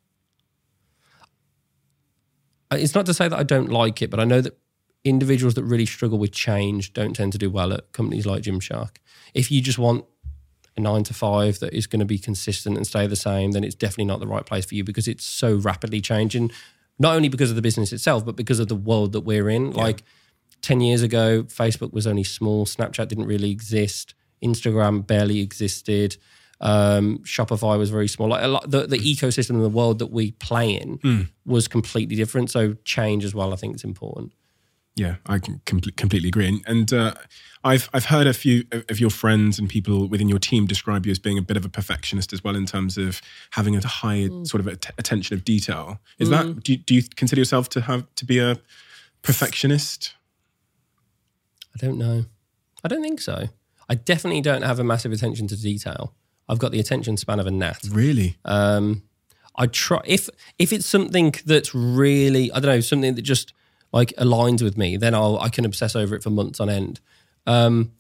it's not to say that I don't like it, but I know that individuals that really struggle with change don't tend to do well at companies like Gymshark. If you just want a nine to five that is going to be consistent and stay the same, then it's definitely not the right place for you because it's so rapidly changing, not only because of the business itself, but because of the world that we're in. Yeah. Like ten years ago, Facebook was only small. Snapchat didn't really exist. Instagram barely existed. Um, Shopify was very small. Like a lot, the, the ecosystem in the world that we play in mm. was completely different. So change as well, I think, is important. Yeah, I can com- completely agree. And, and uh, I've I've heard a few of your friends and people within your team describe you as being a bit of a perfectionist as well in terms of having a high mm. sort of att- attention of detail. Is mm. that do you, do you consider yourself to have to be a perfectionist? I don't know. I don't think so. I definitely don't have a massive attention to detail. I've got the attention span of a gnat. Really? Um, I try if if it's something that's really, I don't know, something that just like aligns with me, then I'll I can obsess over it for months on end. Um,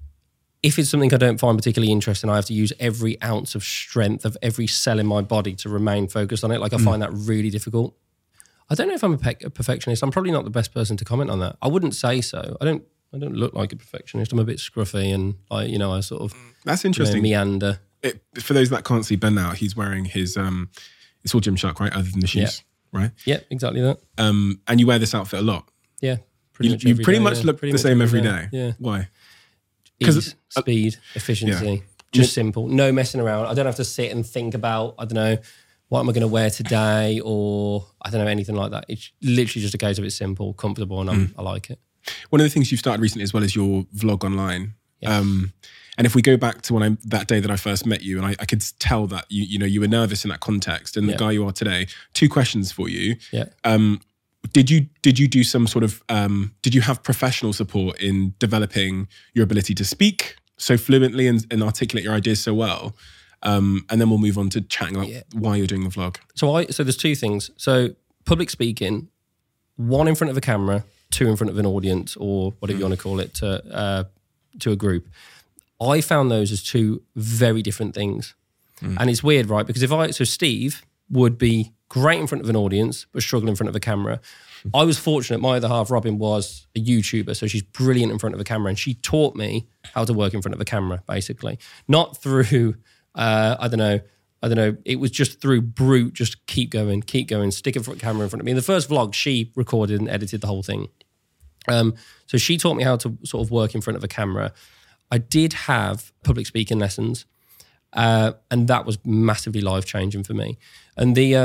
if it's something I don't find particularly interesting, I have to use every ounce of strength of every cell in my body to remain focused on it. Like I mm. find that really difficult. I don't know if I'm a, pe- a perfectionist. I'm probably not the best person to comment on that. I wouldn't say so. I don't. I don't look like a perfectionist. I'm a bit scruffy and I, you know, I sort of that's interesting. You know, meander. It, for those that can't see Ben now, he's wearing his. Um, it's all Gymshark, right? Other than the shoes, yeah. right? Yeah, exactly that. Um, and you wear this outfit a lot. Yeah, pretty you, much. You every pretty day, much yeah. look pretty the same every day. day. Yeah. Why? Ease, speed, efficiency. Yeah. Just simple. No messing around. I don't have to sit and think about, I don't know, what am I going to wear today or I don't know, anything like that. It's literally just a case of it's simple, comfortable, and I'm, mm. I like it. One of the things you've started recently as well is your vlog online. Yeah. Um, and if we go back to when I that day that I first met you, and I, I could tell that you you know you were nervous in that context, and the yeah. guy you are today. Two questions for you. Yeah. Um, did you did you do some sort of um, did you have professional support in developing your ability to speak so fluently and, and articulate your ideas so well? Um, and then we'll move on to chatting about yeah. why you're doing the vlog. So I so there's two things. So public speaking, one in front of a camera, two in front of an audience, or whatever mm. you want to call it, to uh, to a group. I found those as two very different things. Mm. And it's weird, right? Because if I, so Steve would be great in front of an audience, but struggle in front of a camera. Mm. I was fortunate. My other half, Robin, was a YouTuber. So she's brilliant in front of a camera. And she taught me how to work in front of a camera, basically. Not through, uh, I don't know, I don't know. It was just through brute, just keep going, keep going, stick a camera in front of me. In the first vlog, she recorded and edited the whole thing. Um, so she taught me how to sort of work in front of a camera. I did have public speaking lessons, uh, and that was massively life-changing for me. And the um,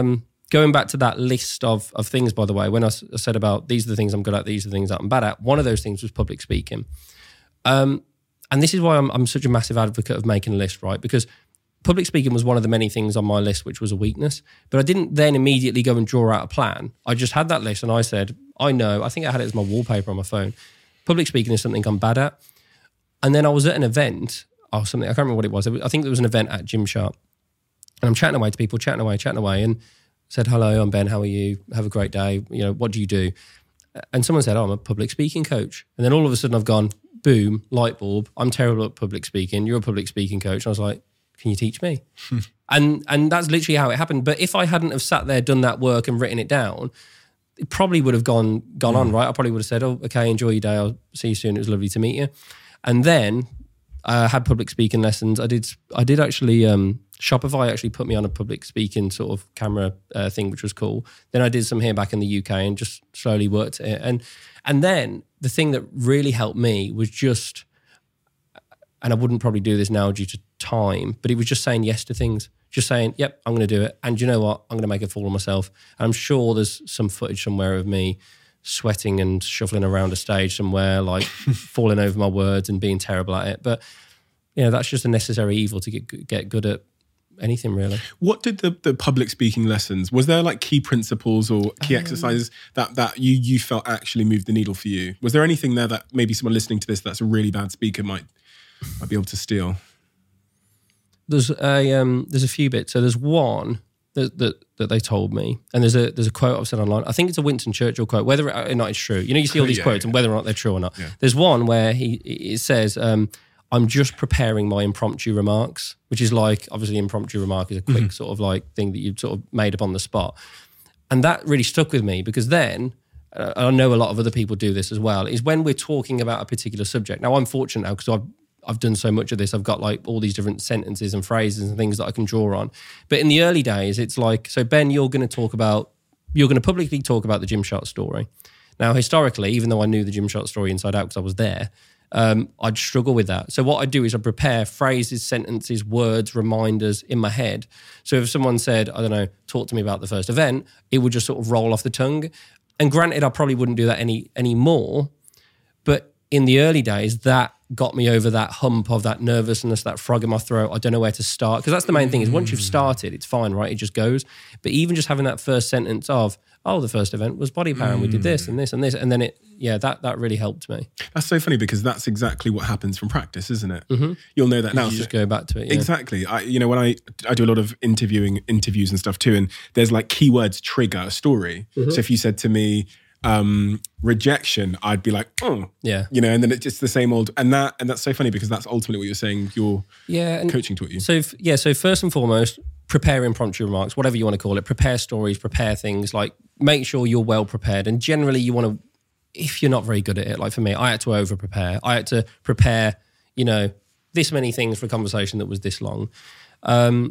going back to that list of of things, by the way, when I, s- I said about these are the things I'm good at, these are the things that I'm bad at, one of those things was public speaking. Um, and this is why I'm, I'm such a massive advocate of making a list, right? Because public speaking was one of the many things on my list which was a weakness. But I didn't then immediately go and draw out a plan. I just had that list and I said, I know, I think I had it as my wallpaper on my phone. Public speaking is something I'm bad at. And then I was at an event or something, I can't remember what it was. I think there was an event at Gymshark. And I'm chatting away to people, chatting away, chatting away, and said, hello, I'm Ben, how are you? Have a great day. You know, what do you do? And someone said, oh, I'm a public speaking coach. And then all of a sudden I've gone, boom, light bulb. I'm terrible at public speaking. You're a public speaking coach. And I was like, can you teach me? and and that's literally how it happened. But if I hadn't have sat there, done that work and written it down, it probably would have gone gone mm. on, right? I probably would have said, oh, okay, enjoy your day. I'll see you soon. It was lovely to meet you. And then I uh, had public speaking lessons. I did I did actually, um, Shopify actually put me on a public speaking sort of camera uh, thing, which was cool. Then I did some here back in the U K and just slowly worked it. And, and then the thing that really helped me was just, and I wouldn't probably do this now due to time, but it was just saying yes to things. Just saying, yep, I'm going to do it. And you know what? I'm going to make a fool of myself. And I'm sure there's some footage somewhere of me sweating and shuffling around a stage somewhere, like falling over my words and being terrible at it. But, you know, that's just a necessary evil to get get good at anything, really. What did the, the public speaking lessons, was there like key principles or key um, exercises that, that you, you felt actually moved the needle for you? Was there anything there that maybe someone listening to this that's a really bad speaker might might be able to steal? There's a um, there's a few bits. So there's one that, that that they told me, and there's a there's a quote I've said online. I think it's a Winston Churchill quote, whether or not it's true. You know, you see all these yeah, quotes, yeah. and whether or not they're true or not. Yeah. There's one where he it says, um, "I'm just preparing my impromptu remarks," which is like, obviously, impromptu remark is a quick mm-hmm. sort of like thing that you sort of made up on the spot, and that really stuck with me because then. Uh, I know a lot of other people do this as well. Is when we're talking about a particular subject. Now, I'm fortunate now because I've I've done so much of this. I've got like all these different sentences and phrases and things that I can draw on. But in the early days, it's like, so Ben, you're going to talk about, you're going to publicly talk about the Gymshark story. Now, historically, even though I knew the Gymshark story inside out because I was there, um, I'd struggle with that. So what I do is I prepare phrases, sentences, words, reminders in my head. So if someone said, I don't know, talk to me about the first event, it would just sort of roll off the tongue. And granted, I probably wouldn't do that any anymore. But in the early days, that got me over that hump of that nervousness, that frog in my throat. I don't know where to start. Because that's the main thing is once you've started, it's fine, right? It just goes. But even just having that first sentence of, oh, the first event was body power and we did this and this and this. And then it, yeah, that that really helped me. That's so funny because that's exactly what happens from practice, isn't it? Mm-hmm. You'll know that now. You so just go back to it. Yeah. Exactly. I, you know, when I, I do a lot of interviewing, interviews and stuff too, and there's like keywords trigger a story. Mm-hmm. So if you said to me, um, rejection, I'd be like, oh, yeah, you know, and then it's just the same old, and that, and that's so funny because that's ultimately what you're saying. Your yeah, and coaching taught you. So if, yeah, so first and foremost, prepare impromptu remarks, whatever you want to call it. Prepare stories, prepare things. Like make sure you're well prepared. And generally, you want to, if you're not very good at it, like for me, I had to over prepare. I had to prepare, you know, this many things for a conversation that was this long, um,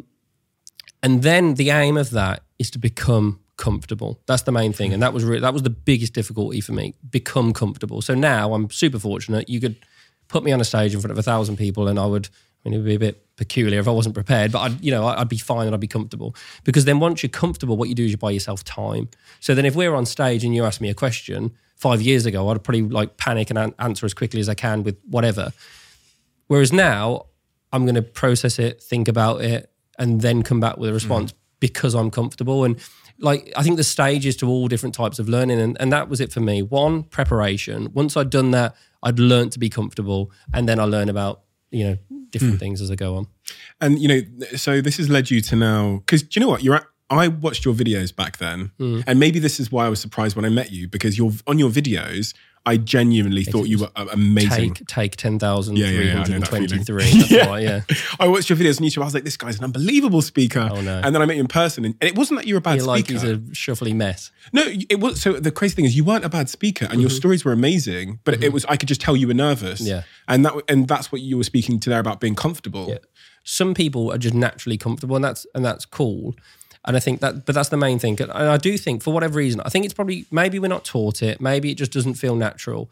and then the aim of that is to become comfortable. That's the main thing. And that was re- that was the biggest difficulty for me, become comfortable. So now I'm super fortunate. You could put me on a stage in front of a thousand people and I would, I mean, it would be a bit peculiar if I wasn't prepared, but I'd, you know, I'd be fine and I'd be comfortable. Because then once you're comfortable, what you do is you buy yourself time. So then if we're on stage and you ask me a question five years ago, I'd probably like panic and an- answer as quickly as I can with whatever. Whereas now I'm going to process it, think about it, and then come back with a response mm. because I'm comfortable. And like, I think the stages to all different types of learning. And, and that was it for me. One, preparation. Once I'd done that, I'd learned to be comfortable. And then I learn about, you know, different mm. things as I go on. And, you know, so this has led you to now, because do you know what? You're at, I watched your videos back then. Mm. And maybe this is why I was surprised when I met you, because you're on your videos, I genuinely thought you were amazing. Take, take ten thousand three hundred twenty-three. Yeah, yeah, That's yeah. Why, yeah. I watched your videos on YouTube. I was like, this guy's an unbelievable speaker. Oh, no. And then I met you in person. And it wasn't that you were a bad You're speaker. like he's a shuffly mess. No, it was. So the crazy thing is you weren't a bad speaker and mm-hmm. your stories were amazing, but mm-hmm. it was, I could just tell you were nervous. Yeah. And that, and that's what you were speaking to there about being comfortable. Yeah. Some people are just naturally comfortable and that's, and that's cool. And I think that, but that's the main thing. And I do think for whatever reason, I think it's probably, maybe we're not taught it. Maybe it just doesn't feel natural.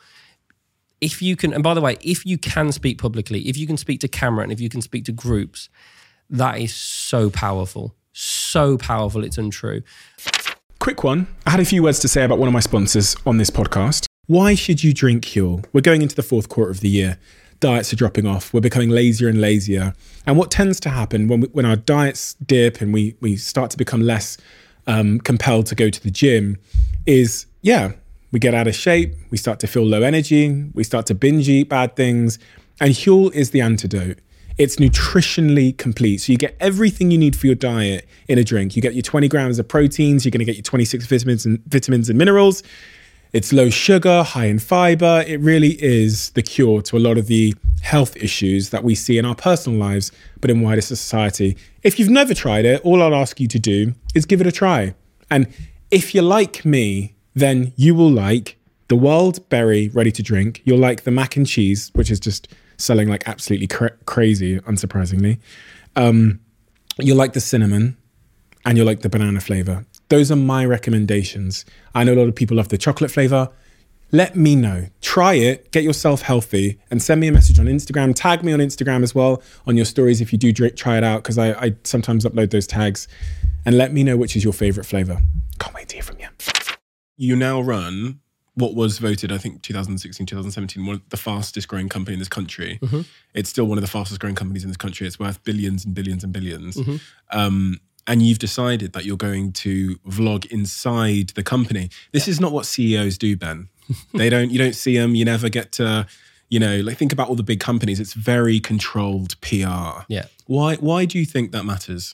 If you can, and by the way, if you can speak publicly, if you can speak to camera and if you can speak to groups, that is so powerful. so powerful, it's untrue. Quick one. I had a few words to say about one of my sponsors on this podcast. Why should you drink Huel? We're going into the fourth quarter of the year. Diets are dropping off. We're becoming lazier and lazier. And what tends to happen when we, when our diets dip and we we start to become less um, compelled to go to the gym is, yeah, we get out of shape. We start to feel low energy. We start to binge eat bad things. And Huel is the antidote. It's nutritionally complete. So you get everything you need for your diet in a drink. You get your twenty grams of proteins. You're going to get your twenty-six vitamins and vitamins and minerals. It's low sugar, high in fiber. It really is the cure to a lot of the health issues that we see in our personal lives, but in wider society. If you've never tried it, all I'll ask you to do is give it a try. And if you're like me, then you will like the Wild Berry Ready to Drink. You'll like the mac and cheese, which is just selling like absolutely cra- crazy, unsurprisingly. Um, you'll like the cinnamon, and you'll like the banana flavor. Those are my recommendations. I know a lot of people love the chocolate flavor. Let me know. Try it, get yourself healthy, and send me a message on Instagram. Tag me on Instagram as well on your stories if you do drink, try it out, because I, I sometimes upload those tags. And let me know which is your favorite flavor. Can't wait to hear from you. You now run what was voted, I think, twenty sixteen, twenty seventeen, one of the fastest growing company in this country. Mm-hmm. It's still one of the fastest growing companies in this country. It's worth billions and billions and billions. Mm-hmm. Um, and you've decided that you're going to vlog inside the company. This is not what C E Os do, Ben. They don't, you don't see them. You never get to, you know, like think about all the big companies. It's very controlled P R. Yeah. Why, why do you think that matters?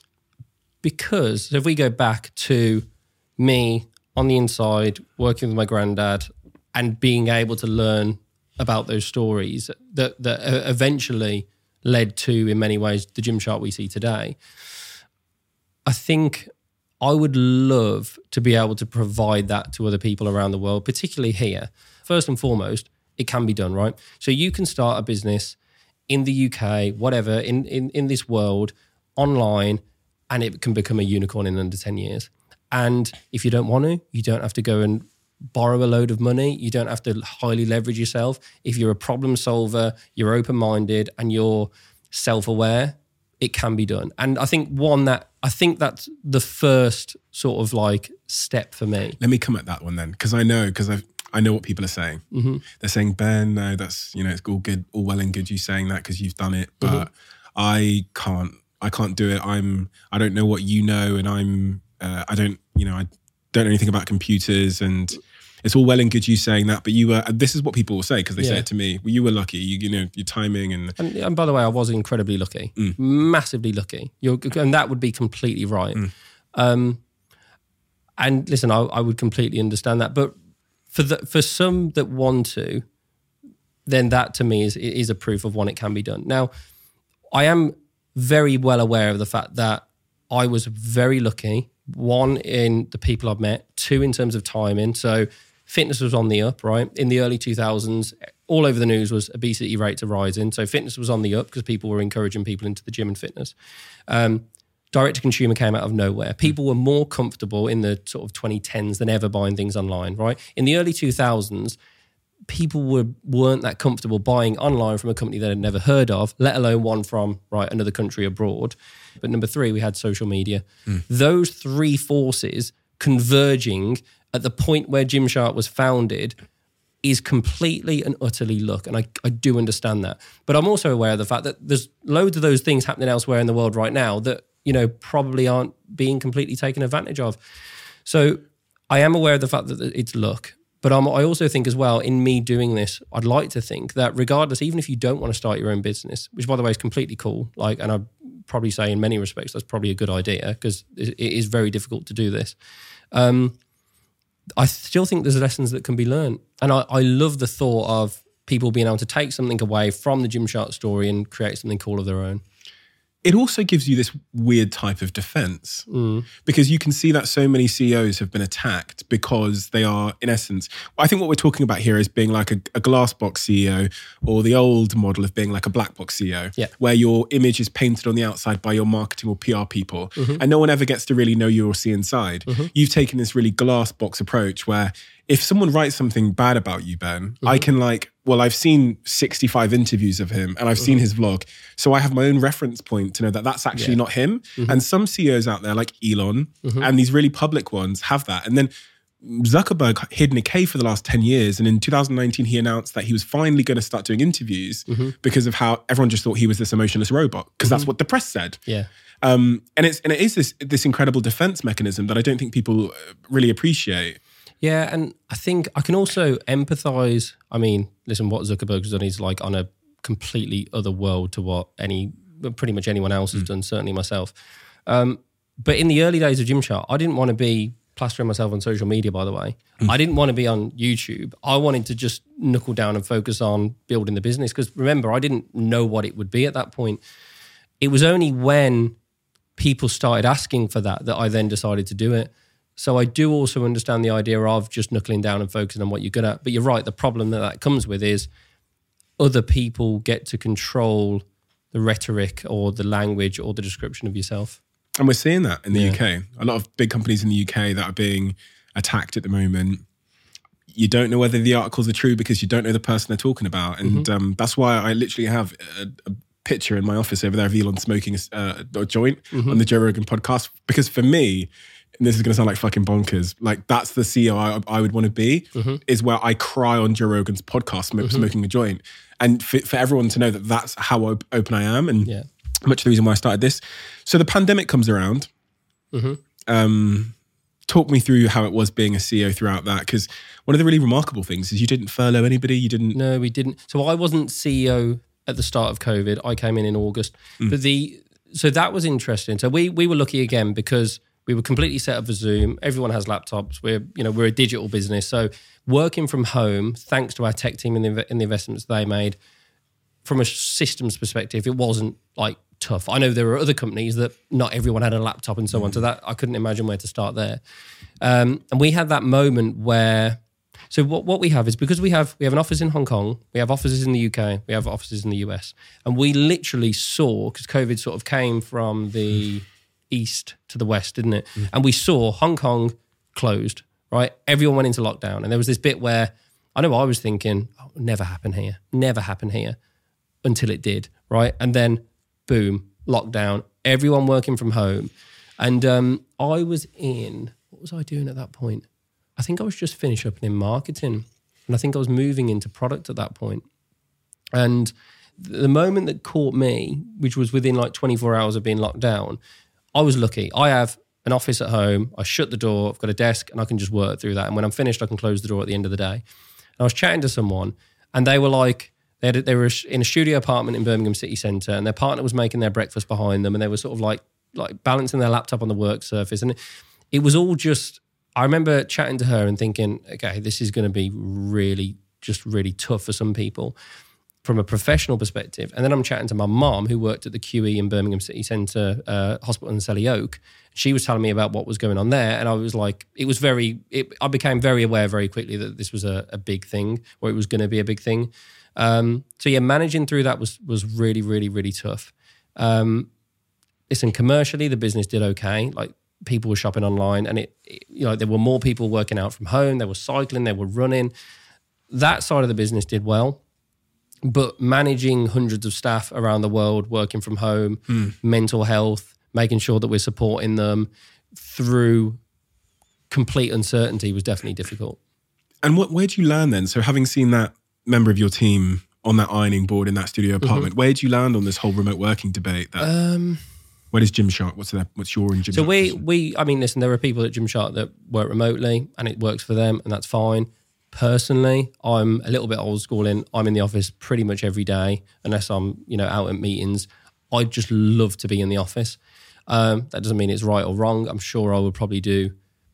Because if we go back to me on the inside, working with my granddad and being able to learn about those stories that, that eventually led to, in many ways, the Gymshark we see today, I think I would love to be able to provide that to other people around the world, particularly here. First and foremost, it can be done, right? So you can start a business in the U K, whatever, in, in, in this world, online, and it can become a unicorn in under ten years. And if you don't want to, you don't have to go and borrow a load of money. You don't have to highly leverage yourself. If you're a problem solver, you're open-minded, and you're self-aware, it can be done. And I think one that, I think that's the first sort of like step for me. Let me come at that one then, because I know, because I I know what people are saying. Mm-hmm. They're saying, Ben, no, that's, you know, it's all good, all well and good you saying that because you've done it, but mm-hmm. I can't, I can't do it. I'm, I don't know what you know, and I'm, uh, I don't, you know, I don't know anything about computers, and it's all well and good you saying that, but you were, and this is what people will say because they yeah. say it to me, well, you were lucky, you, you know, your timing and... and... And by the way, I was incredibly lucky, mm. massively lucky. You're, and that would be completely right. Mm. Um, and listen, I, I would completely understand that. But for the, for some that want to, then that to me is, is a proof of one, it can be done. Now, I am very well aware of the fact that I was very lucky, one, in the people I've met, two, in terms of timing. So fitness was on the up, right? In the early two thousands, all over the news was obesity rates are rising. So fitness was on the up because people were encouraging people into the gym and fitness. Um, direct to consumer came out of nowhere. People were more comfortable in the sort of twenty tens than ever buying things online, right? In the early two thousands, people were, weren't that comfortable buying online from a company they had never heard of, let alone one from, right, another country abroad. But number three, we had social media. Mm. Those three forces converging at the point where Gymshark was founded is completely and utterly luck. And I, I do understand that. But I'm also aware of the fact that there's loads of those things happening elsewhere in the world right now that, you know, probably aren't being completely taken advantage of. So I am aware of the fact that it's luck. But I'm, I also think as well, in me doing this, I'd like to think that regardless, even if you don't want to start your own business, which by the way is completely cool, like, and I'd probably say in many respects that's probably a good idea because it, it is very difficult to do this. Um, I still think there's lessons that can be learned. And I, I love the thought of people being able to take something away from the Gymshark story and create something cool of their own. It also gives you this weird type of defense mm. because you can see that so many C E Os have been attacked because they are, in essence, I think what we're talking about here is being like a, a glass box C E O or the old model of being like a black box C E O, yeah. where your image is painted on the outside by your marketing or P R people mm-hmm. and no one ever gets to really know you or see inside. Mm-hmm. You've taken this really glass box approach where if someone writes something bad about you, Ben, mm-hmm. I can like well, I've seen sixty-five interviews of him and I've mm-hmm. seen his vlog. So I have my own reference point to know that that's actually yeah. not him. Mm-hmm. And some C E Os out there like Elon mm-hmm. and these really public ones have that. And then Zuckerberg hid in a cave for the last ten years. And in two thousand nineteen, he announced that he was finally going to start doing interviews mm-hmm. because of how everyone just thought he was this emotionless robot, because mm-hmm. that's what the press said. Yeah. Um, and it's and it is this this incredible defense mechanism that I don't think people really appreciate. Yeah, and I think I can also empathize. I mean, listen, what Zuckerberg has done is like on a completely other world to what any, pretty much anyone else has mm. done, certainly myself. Um, but in the early days of Gymshark, I didn't want to be plastering myself on social media, by the way. Mm. I didn't want to be on YouTube. I wanted to just knuckle down and focus on building the business, because remember, I didn't know what it would be at that point. It was only when people started asking for that that I then decided to do it. So I do also understand the idea of just knuckling down and focusing on what you're good at. But you're right, the problem that that comes with is other people get to control the rhetoric or the language or the description of yourself. And we're seeing that in the yeah. U K. A lot of big companies in the U K that are being attacked at the moment. You don't know whether the articles are true because you don't know the person they're talking about. And mm-hmm. um, that's why I literally have a, a picture in my office over there of Elon smoking a, uh, a joint mm-hmm. on the Joe Rogan podcast. Because for me, and this is going to sound like fucking bonkers, like that's the C E O I, I would want to be, mm-hmm. is where I cry on Joe Rogan's podcast sm- mm-hmm. smoking a joint. And for, for everyone to know that that's how op- open I am, and yeah. much of the reason why I started this. So the pandemic comes around. Mm-hmm. Um, talk me through how it was being a C E O throughout that, because one of the really remarkable things is you didn't furlough anybody, you didn't... No, we didn't. So I wasn't C E O at the start of COVID. I came in in August. Mm. But the so that was interesting. So we we were lucky again because we were completely set up for Zoom. Everyone has laptops. We're, you know, we're a digital business. So working from home, thanks to our tech team and the, and the investments they made, from a systems perspective, it wasn't like tough. I know there are other companies that not everyone had a laptop and so on. So that I couldn't imagine where to start there. Um, and we had that moment where, so what, what we have is, because we have we have an office in Hong Kong, we have offices in the U K, we have offices in the U S, and we literally saw, because COVID sort of came from the east to the west, didn't it? Mm. And we saw Hong Kong closed, right? Everyone went into lockdown. And there was this bit where I know I was thinking, oh, never happen here, never happen here, until it did, right? And then boom, lockdown, everyone working from home. And um, I was in, what was I doing at that point? I think I was just finishing up in marketing. And I think I was moving into product at that point. And the moment that caught me, which was within like twenty-four hours of being locked down, I was lucky. I have an office at home. I shut the door. I've got a desk and I can just work through that. And when I'm finished, I can close the door at the end of the day. And I was chatting to someone and they were like, they, had, they were in a studio apartment in Birmingham City Centre, and their partner was making their breakfast behind them, and they were sort of like like balancing their laptop on the work surface. And it, it was all just, I remember chatting to her and thinking, okay, this is going to be really, just really tough for some people from a professional perspective. And then I'm chatting to my mom, who worked at the Q E in Birmingham City Centre uh, Hospital in Selly Oak. She was telling me about what was going on there. And I was like, it was very, it, I became very aware very quickly that this was a, a big thing, or it was going to be a big thing. Um, so yeah, managing through that was was really, really, really tough. Um, listen, commercially, the business did okay. Like, people were shopping online, and it, it, you know, there were more people working out from home. They were cycling, they were running. That side of the business did well. But managing hundreds of staff around the world, working from home, mm. mental health, making sure that we're supporting them through complete uncertainty was definitely difficult. And what, where did you land then? So having seen that member of your team on that ironing board in that studio apartment, mm-hmm. where did you land on this whole remote working debate? That, um, where does Gymshark, what's their, what's your and Gymshark? So we, we, I mean, listen, there are people at Gymshark that work remotely and it works for them, and that's fine. Personally, I'm a little bit old school in, I'm in the office pretty much every day, unless I'm, you know, out at meetings. I just love to be in the office. Um, that doesn't mean it's right or wrong. I'm sure I would probably do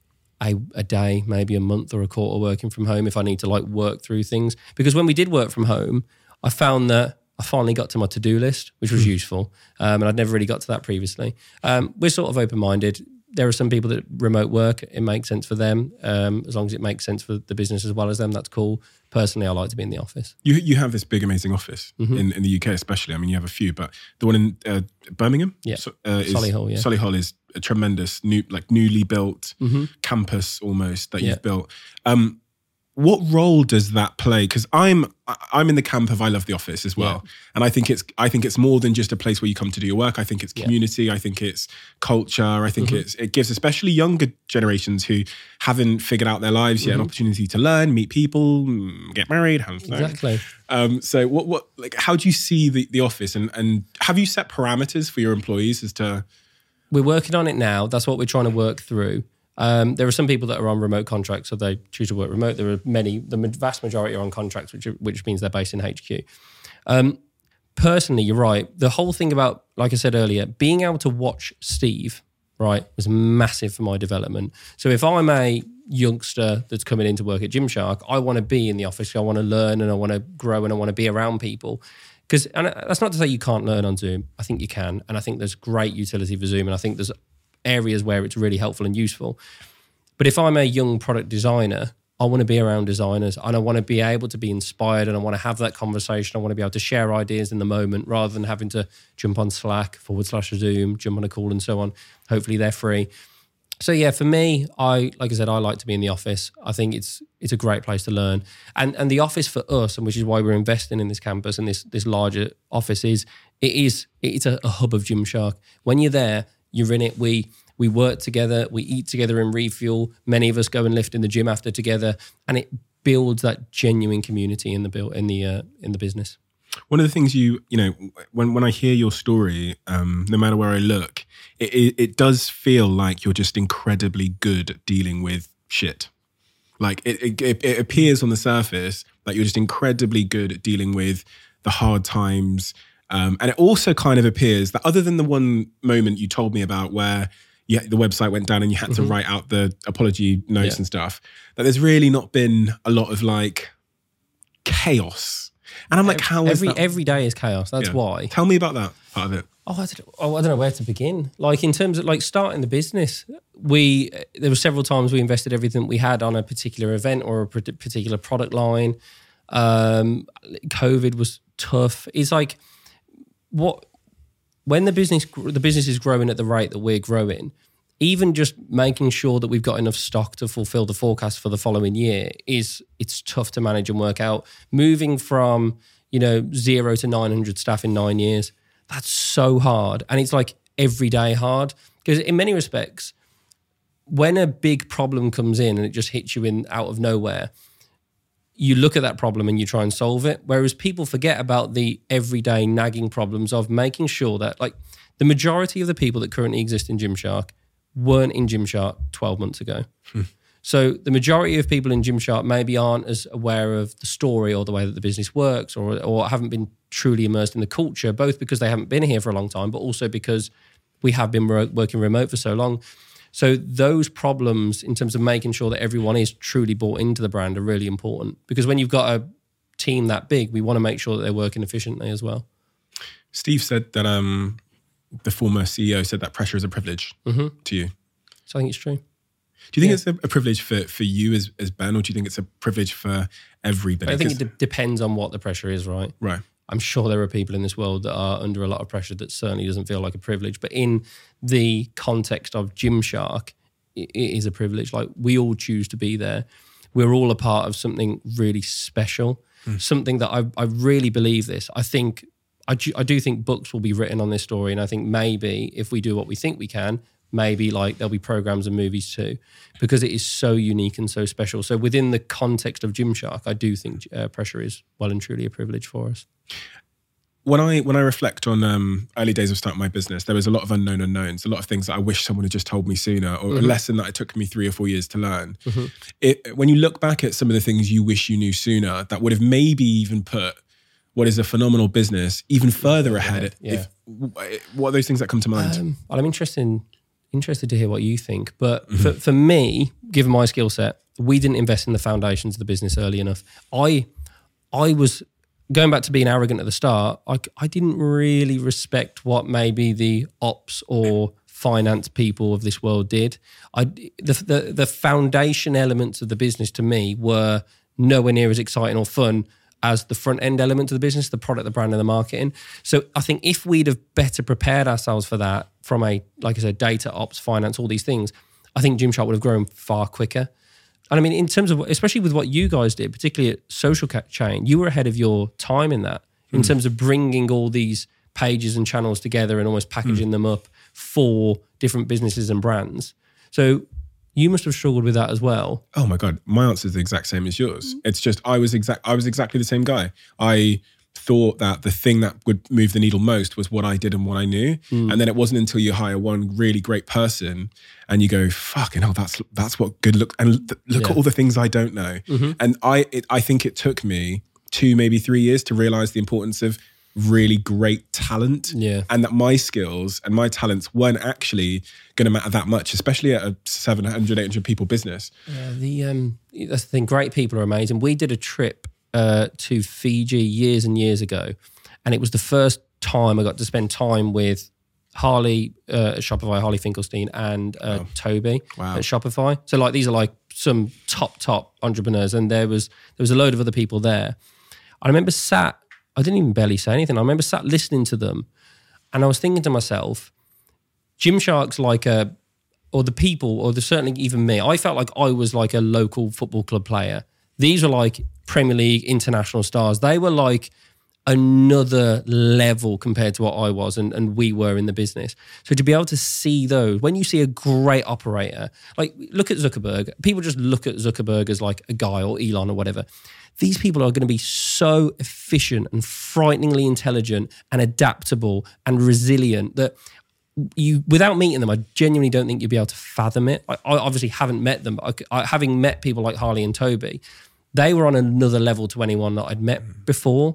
a, a day, maybe a month or a quarter working from home if I need to like work through things. Because when we did work from home, I found that I finally got to my to-do list, which was mm. useful. Um, and I'd never really got to that previously. Um, we're sort of open-minded. There are some people that remote work, it makes sense for them. Um, as long as it makes sense for the business as well as them, that's cool. Personally, I like to be in the office. You you have this big, amazing office mm-hmm. in, in the U K especially. I mean, you have a few, but the one in uh, Birmingham? Yeah, so, uh, is, Solihull, yeah. Solihull is a tremendous, new, like newly built mm-hmm. campus almost that yeah. you've built. Um, what role does that play? Because I'm I'm in the camp of I love the office as well, Yeah. and I think it's I think it's more than just a place where you come to do your work. I think it's community. Yeah. I think it's culture. I think mm-hmm. it's it gives especially younger generations who haven't figured out their lives yet mm-hmm. an opportunity to learn, meet people, get married, have fun. Exactly. Um, so what what like how do you see the, the office, and and have you set parameters for your employees as to? We're working on it now. That's what we're trying to work through. Um, there are some people that are on remote contracts, so they choose to work remote. There are many, the vast majority are on contracts, which are, which means they're based in H Q. Um, personally, you're right. The whole thing about, like I said earlier, being able to watch Steve, right, was massive for my development. So if I'm a youngster that's coming into work at Gymshark, I want to be in the office. I want to learn and I want to grow and I want to be around people. Because, and that's not to say you can't learn on Zoom. I think you can. And I think there's great utility for Zoom. And I think there's areas where it's really helpful and useful. But if I'm a young product designer, I want to be around designers and I want to be able to be inspired and I want to have that conversation. I want to be able to share ideas in the moment rather than having to jump on Slack, forward slash Zoom, jump on a call and so on. Hopefully they're free. So yeah, for me, I like I said, I like to be in the office. I think it's it's a great place to learn. And and the office for us, and which is why we're investing in this campus and this this larger office, is it is it's a, a hub of Gymshark. When you're there, you're in it. We we work together. We eat together and refuel. Many of us go and lift in the gym after together, and it builds that genuine community in the build in the uh, in the business. One of the things you you know when when I hear your story, um, no matter where I look, it, it it does feel like you're just incredibly good at dealing with shit. Like it, it it appears on the surface that you're just incredibly good at dealing with the hard times. Um, and it also kind of appears that other than the one moment you told me about where you, the website went down and you had mm-hmm. to write out the apology notes yeah. and stuff, that there's really not been a lot of like chaos. And I'm like, how every, is that? Every day is chaos. That's yeah. why. Tell me about that part of it. Oh I, don't, oh, I don't know where to begin. Like in terms of like starting the business, we there were several times we invested everything we had on a particular event or a particular product line. Um, COVID was tough. It's like, what when the business the business is growing at the rate that we're growing, even just making sure that we've got enough stock to fulfill the forecast for the following year is it's tough to manage and work out. Moving from, you know, zero to nine hundred staff in nine years, that's so hard. And it's like every day hard, because in many respects, when a big problem comes in and it just hits you in out of nowhere, you look at that problem and you try and solve it. Whereas people forget about the everyday nagging problems of making sure that, like, the majority of the people that currently exist in Gymshark weren't in Gymshark twelve months ago. Hmm. So the majority of people in Gymshark maybe aren't as aware of the story or the way that the business works, or or haven't been truly immersed in the culture, both because they haven't been here for a long time, but also because we have been working remote for so long. So those problems in terms of making sure that everyone is truly bought into the brand are really important, because when you've got a team that big, we want to make sure that they're working efficiently as well. Steve said that um, the former C E O said that pressure is a privilege mm-hmm. to you. So I think it's true. Do you think yeah. it's a, a privilege for, for you as, as Ben, or do you think it's a privilege for everybody? I think it de- depends on what the pressure is, right? Right. I'm sure there are people in this world that are under a lot of pressure that certainly doesn't feel like a privilege. But in the context of Gymshark, it, it is a privilege. Like, we all choose to be there. We're all a part of something really special, mm. something that I, I really believe this. I think, I do, I do think books will be written on this story. And I think maybe if we do what we think we can, maybe like there'll be programs and movies too, because it is so unique and so special. So within the context of Gymshark, I do think uh, pressure is well and truly a privilege for us. When I when I reflect on um, early days of starting my business, there was a lot of unknown unknowns, a lot of things that I wish someone had just told me sooner, or mm-hmm. a lesson that it took me three or four years to learn. Mm-hmm. It, when you look back at some of the things you wish you knew sooner, that would have maybe even put what is a phenomenal business even further ahead. Yeah. If, what are those things that come to mind? Um, well, I'm interested in, interested to hear what you think. But mm-hmm. for, for me, given my skill set, we didn't invest in the foundations of the business early enough. I I was... Going back to being arrogant at the start, I, I didn't really respect what maybe the ops or finance people of this world did. I, the, the, the foundation elements of the business to me were nowhere near as exciting or fun as the front end elements of the business, the product, the brand, and the marketing. So I think if we'd have better prepared ourselves for that from a, like I said, data, ops, finance, all these things, I think Gymshark would have grown far quicker. And I mean, in terms of, especially with what you guys did, particularly at Social Chain, you were ahead of your time in that, in mm. terms of bringing all these pages and channels together and almost packaging mm. them up for different businesses and brands. So you must have struggled with that as well. Oh my God, my answer is the exact same as yours. It's just I was exact. I was exactly the same guy. I thought that the thing that would move the needle most was what I did and what I knew. Mm. And then it wasn't until you hire one really great person and you go, fucking hell, that's that's what good look and look yeah. at all the things I don't know. Mm-hmm. And I it, I think it took me two, maybe three years to realize the importance of really great talent yeah. and that my skills and my talents weren't actually going to matter that much, especially at a seven hundred, eight hundred people business. Yeah, the um, that's the thing. Great people are amazing. We did a trip uh, to Fiji years and years ago, and it was the first time I got to spend time with Harley uh, at Shopify, Harley Finkelstein, and uh, wow. Toby wow. at Shopify. So like these are like some top top entrepreneurs, and there was there was a load of other people there. I remember sat. I didn't even barely say anything. I remember sat listening to them, and I was thinking to myself, Gymshark's like a, or the people, or the, certainly even me, I felt like I was like a local football club player. These were like Premier League international stars. They were like another level compared to what I was and, and we were in the business. So to be able to see those, when you see a great operator, like look at Zuckerberg, people just look at Zuckerberg as like a guy or Elon or whatever. These people are going to be so efficient and frighteningly intelligent and adaptable and resilient that you, without meeting them, I genuinely don't think you'd be able to fathom it. I, I obviously haven't met them, but I, I, having met people like Harley and Toby, they were on another level to anyone that I'd met before.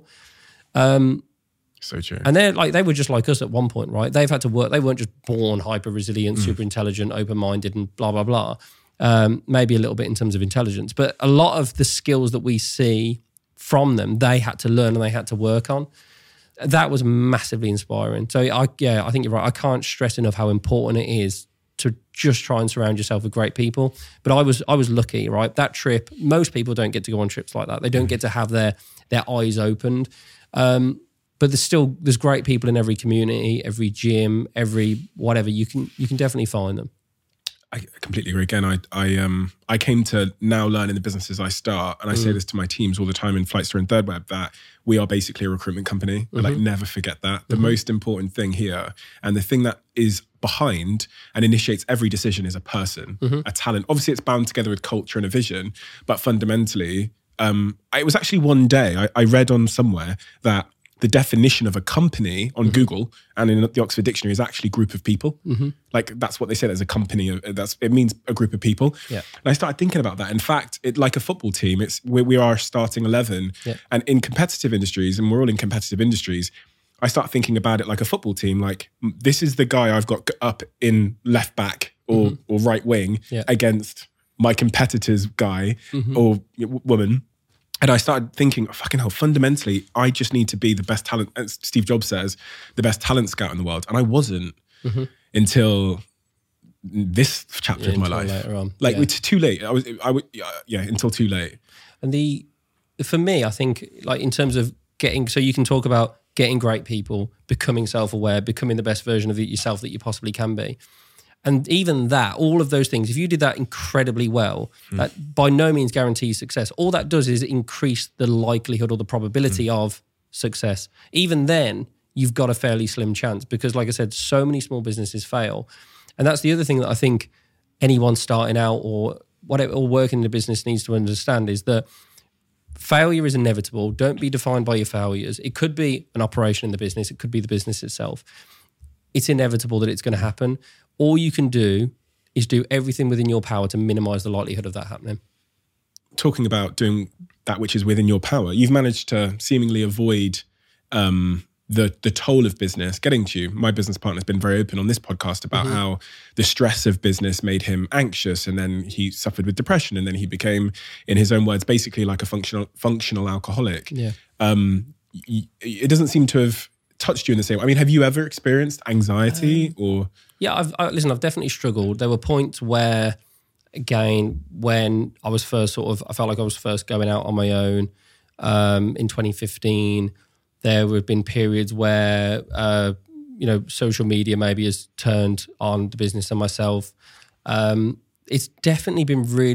Um, so true. And they're like, they were just like us at one point, right? They've had to work. They weren't just born hyper resilient, mm. super intelligent, open minded, and blah blah blah. Um, maybe a little bit in terms of intelligence, but a lot of the skills that we see from them, they had to learn and they had to work on. That was massively inspiring. So I, yeah, I think you're right. I can't stress enough how important it is to just try and surround yourself with great people. But I was, I was lucky, right? That trip, most people don't get to go on trips like that. They don't get to have their their eyes opened. Um, but there's still there's great people in every community, every gym, every whatever. You can you can definitely find them. I completely agree. Again, I I um I came to now learn in the businesses I start, and I mm. say this to my teams all the time in Flightster and Third Web, that we are basically a recruitment company. Mm-hmm. Like, never forget that. The mm-hmm. most important thing here, and the thing that is behind and initiates every decision, is a person, mm-hmm. a talent. Obviously, it's bound together with culture and a vision, but fundamentally, um, it was actually one day I, I read on somewhere that the definition of a company on mm-hmm. Google and in the Oxford Dictionary is actually group of people. Mm-hmm. Like, that's what they said as a company. That's it means a group of people. Yeah. And I started thinking about that. In fact, it like a football team, it's we, we are starting eleven. Yeah. And in competitive industries, and we're all in competitive industries, I start thinking about it like a football team. Like, this is the guy I've got up in left back or, mm-hmm. or right wing yeah. against my competitor's guy mm-hmm. or woman. And I started thinking, oh, fucking hell, fundamentally, I just need to be the best talent, as Steve Jobs says, the best talent scout in the world. And I wasn't mm-hmm. until this chapter yeah, of my life. Later on. Like, yeah. it's too late. I was, I would, yeah, until too late. And the, for me, I think, like, in terms of getting, so you can talk about getting great people, becoming self-aware, becoming the best version of yourself that you possibly can be. And even that, all of those things, if you did that incredibly well, mm. that by no means guarantees success. All that does is increase the likelihood or the probability mm. of success. Even then, you've got a fairly slim chance because, like I said, so many small businesses fail. And that's the other thing that I think anyone starting out or whatever, or working in a business needs to understand is that failure is inevitable. Don't be defined by your failures. It could be an operation in the business. It could be the business itself. It's inevitable that it's going to happen. All you can do is do everything within your power to minimize the likelihood of that happening. Talking about doing that which is within your power, you've managed to seemingly avoid um, the the toll of business getting to you. My business partner has been very open on this podcast about mm-hmm. how the stress of business made him anxious, and then he suffered with depression, and then he became, in his own words, basically like a functional functional alcoholic. Yeah. Um, it doesn't seem to have touched you in the same way. I mean, have you ever experienced anxiety um, or... Yeah, I've, I, listen, I've definitely struggled. There were points where, again, when I was first sort of, I felt like I was first going out on my own um, in twenty fifteen. There have been periods where, uh, you know, social media maybe has turned on the business and myself. Um, it's definitely been really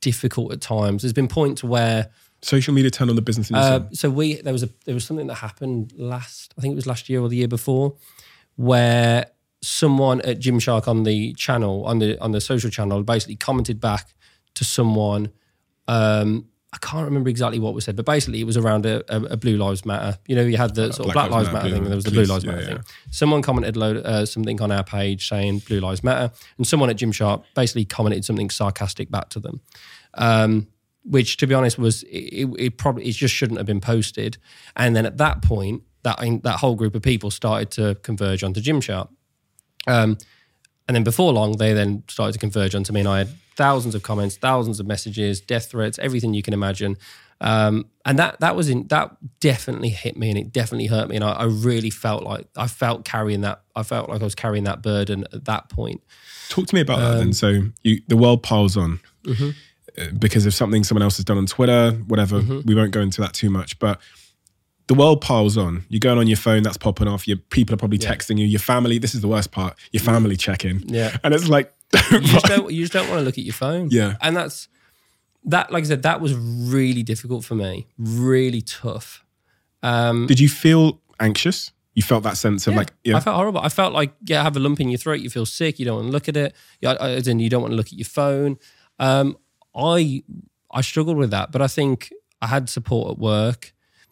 difficult at times. There's been points where social media turned on the business in uh, so we there was a there was something that happened last I think it was last year or the year before, where someone at Gymshark on the channel on the on the social channel basically commented back to someone. Um, I can't remember exactly what was said, but basically it was around a, a, a Blue Lives Matter. You know, you had the sort of Black, Black Lives Matter, Matter thing, and there was the Blue Lives Matter yeah, thing. Yeah. Someone commented load, uh, something on our page saying Blue Lives Matter, and someone at Gymshark basically commented something sarcastic back to them, um, which, to be honest, was it, it probably it just shouldn't have been posted. And then at that point, that that whole group of people started to converge onto Gymshark. Um, and then before long, they then started to converge onto me, and I had thousands of comments, thousands of messages, death threats, everything you can imagine. Um, and that that was in that definitely hit me, and it definitely hurt me. And I, I really felt like I felt carrying that. I felt like I was carrying that burden at that point. Talk to me about um, that then. So you, the world piles on mm-hmm. because of something someone else has done on Twitter, whatever. Mm-hmm. We won't go into that too much, but the world piles on. You're going on your phone, that's popping off. Your people are probably yeah. texting you. Your family. This is the worst part. Your family checking. Yeah, and it's like. you, just don't, you just don't want to look at your phone. Yeah. And that's, that, like I said, that was really difficult for me, really tough. Um, Did you feel anxious? You felt that sense of yeah, like, yeah. I felt horrible. I felt like, yeah, have a lump in your throat, you feel sick, you don't want to look at it, yeah, as in you don't want to look at your phone. Um, I I struggled with that, but I think I had support at work.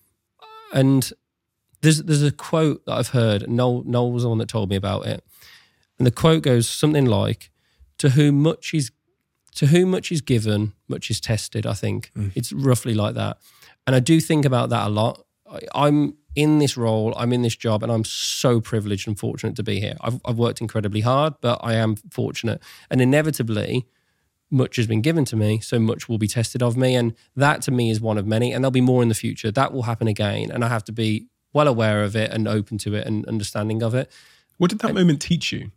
And there's there's a quote that I've heard, Noel, Noel was the one that told me about it. And the quote goes something like, to whom much is to whom much is given, much is tested, I think. Mm. It's roughly like that. And I do think about that a lot. I, I'm in this role, I'm in this job, and I'm so privileged and fortunate to be here. I've, I've worked incredibly hard, but I am fortunate. And inevitably, much has been given to me, so much will be tested of me. And that to me is one of many, and there'll be more in the future. That will happen again. And I have to be well aware of it and open to it and understanding of it. What did that and, moment teach you?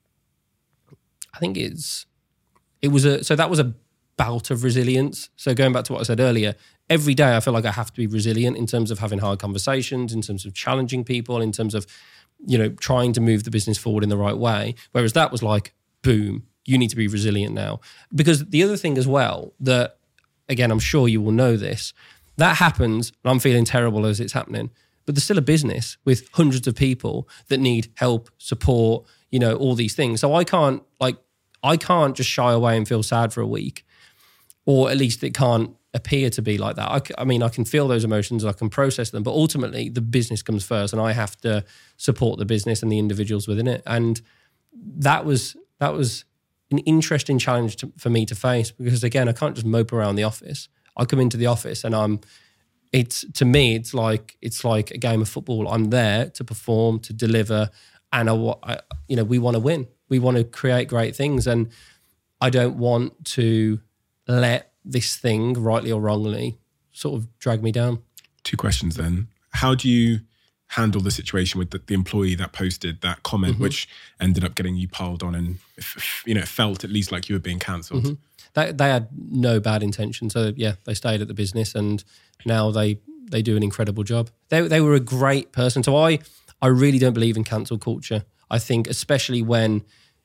I think it's... It was a so that was a bout of resilience. So going back to what I said earlier, every day I feel like I have to be resilient in terms of having hard conversations, in terms of challenging people, in terms of, you know, trying to move the business forward in the right way. Whereas that was like, boom, you need to be resilient now. Because the other thing as well that, again, I'm sure you will know this, that happens and I'm feeling terrible as it's happening. But there's still a business with hundreds of people that need help, support, you know, all these things. So I can't like, I can't just shy away and feel sad for a week, or at least it can't appear to be like that. I, I mean, I can feel those emotions, I can process them, but ultimately the business comes first, and I have to support the business and the individuals within it. And that was that was an interesting challenge to, for me to face, because again, I can't just mope around the office. I come into the office and I'm. It's to me, it's like it's like a game of football. I'm there to perform, to deliver, and I, I you know, we want to win. We want to create great things, and I don't want to let this thing, rightly or wrongly, sort of drag me down. Two questions then. How do you handle the situation with the, the employee that posted that comment, mm-hmm. which ended up getting you piled on, and you know, it felt at least like you were being cancelled? Mm-hmm. They, they had no bad intention, so yeah, they stayed at the business, and now they they do an incredible job. They they were a great person. So I I really don't believe in cancel culture. I think especially when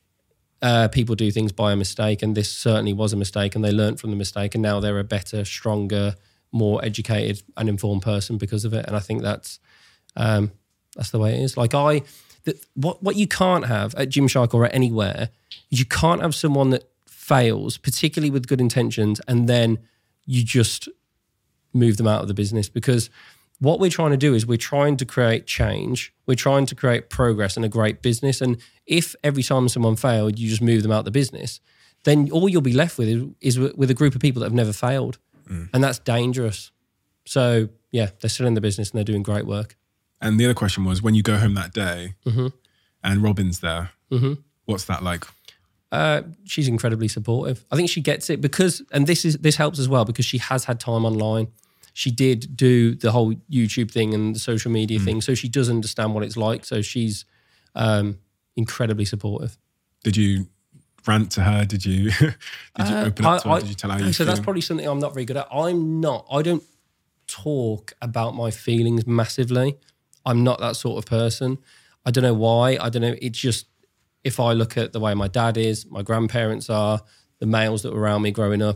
uh, people do things by a mistake, and this certainly was a mistake, and they learned from the mistake, and now they're a better, stronger, more educated and informed person because of it. And I think that's um, that's the way it is. Like I, the, what what you can't have at Gymshark or at anywhere is you can't have someone that fails, particularly with good intentions, and then you just move them out of the business. Because what we're trying to do is we're trying to create change. We're trying to create progress and a great business. And if every time someone failed, you just move them out of the business, then all you'll be left with is, is with a group of people that have never failed. Mm. And that's dangerous. So yeah, they're still in the business and they're doing great work. And the other question was, when you go home that day mm-hmm. and Robin's there, mm-hmm. what's that like? Uh, she's incredibly supportive. I think she gets it because, and this is this helps as well, because she has had time online. She did do the whole YouTube thing and the social media mm. thing, so she does understand what it's like. So she's um, incredibly supportive. Did you rant to her? Did you did you uh, open up I, to her? I, did you tell her how you So feel? that's probably something I'm not very good at. I'm not. I don't talk about my feelings massively. I'm not that sort of person. I don't know why. I don't know. It's just, if I look at the way my dad is, my grandparents are, the males that were around me growing up,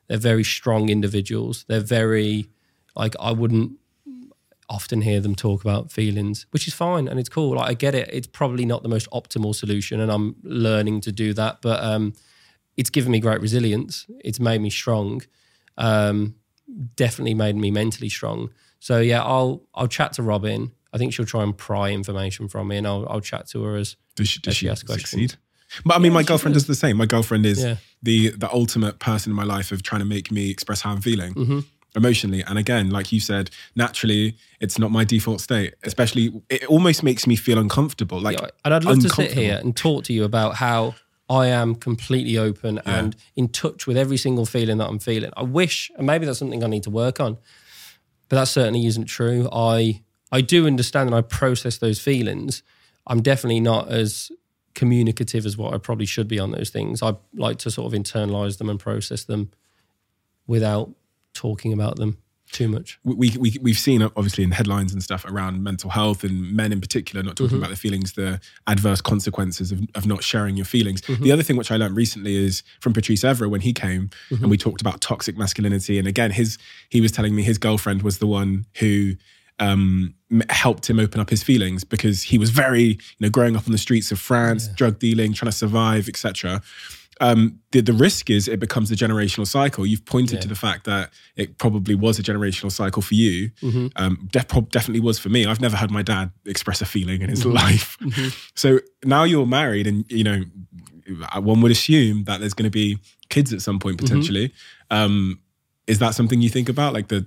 They're very strong individuals. They're very, like, I wouldn't often hear them talk about feelings, which is fine and it's cool. Like, I get it. It's probably not the most optimal solution and I'm learning to do that, but um, it's given me great resilience. It's made me strong. Um, definitely made me mentally strong. So yeah, I'll I'll chat to Robin. I think she'll try and pry information from me and I'll I'll chat to her as, does she, does as she, she asks succeed? questions. But I mean, Yeah, my she girlfriend does. does the same. My girlfriend is Yeah. the the ultimate person in my life of trying to make me express how I'm feeling Mm-hmm. emotionally. And again, like you said, naturally, it's not my default state. Especially, it almost makes me feel uncomfortable. Like, Yeah, and I'd love to sit uncomfortable. here and talk to you about how I am completely open and in touch with every single feeling that I'm feeling. I wish, and maybe that's something I need to work on, but that certainly isn't true. I I do understand and I process those feelings. I'm definitely not as communicative as what I probably should be on those things. I like to sort of internalize them and process them without talking about them too much. we, we, we've seen obviously in headlines and stuff around mental health and men in particular not talking Mm-hmm. about the feelings, the adverse consequences of, of not sharing your feelings. Mm-hmm. The other thing which I learned recently is from Patrice Evra when he came Mm-hmm. and we talked about toxic masculinity. And again, his he was telling me his girlfriend was the one who um, m- helped him open up his feelings because he was very, you know, growing up on the streets of France, Yeah. drug dealing, trying to survive, et cetera. Um, the, the risk is it becomes a generational cycle. You've pointed Yeah. to the fact that it probably was a generational cycle for you. Mm-hmm. Um, def- prob- definitely was for me. I've never had my dad express a feeling in his Mm-hmm. life. So now you're married and, you know, one would assume that there's going to be kids at some point potentially. Mm-hmm. Um, is that something you think about? Like the...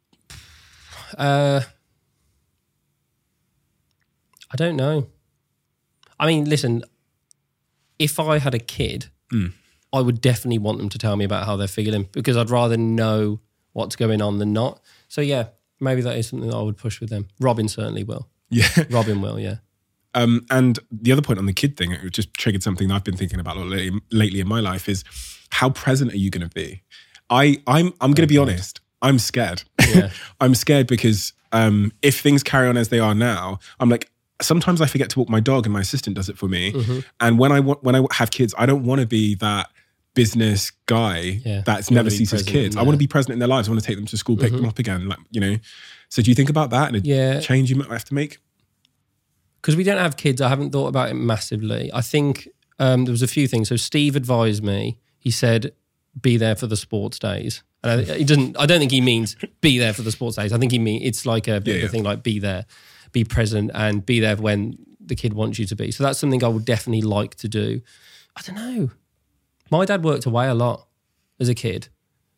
Uh, I don't know. I mean, listen, if I had a kid, Mm. I would definitely want them to tell me about how they're feeling because I'd rather know what's going on than not. So yeah, maybe that is something that I would push with them. Robin certainly will. Yeah. Robin will, yeah. Um, and the other point on the kid thing, it just triggered something that I've been thinking about a lot lately, lately in my life is how present are you going to be? I, I'm, I'm going to be honest. I'm scared. Yeah. I'm scared because um, if things carry on as they are now, I'm like, sometimes I forget to walk my dog and my assistant does it for me. Mm-hmm. And when I want, when I have kids, I don't want to be that business guy Yeah. that's You never wanna be sees his present, kids. I yeah. want to be present in their lives. I want to take them to school, pick them up again. Like, you know, so do you think about that and a Yeah. change you might have to make? Because we don't have kids, I haven't thought about it massively. I think um, there was a few things. So Steve advised me. He said, "Be there for the sports days." And I, he doesn't. I don't think he means be there for the sports days. I think he means it's like a bit Yeah, of a yeah. thing, like be there, be present, and be there when the kid wants you to be. So that's something I would definitely like to do. I don't know. My dad worked away a lot as a kid,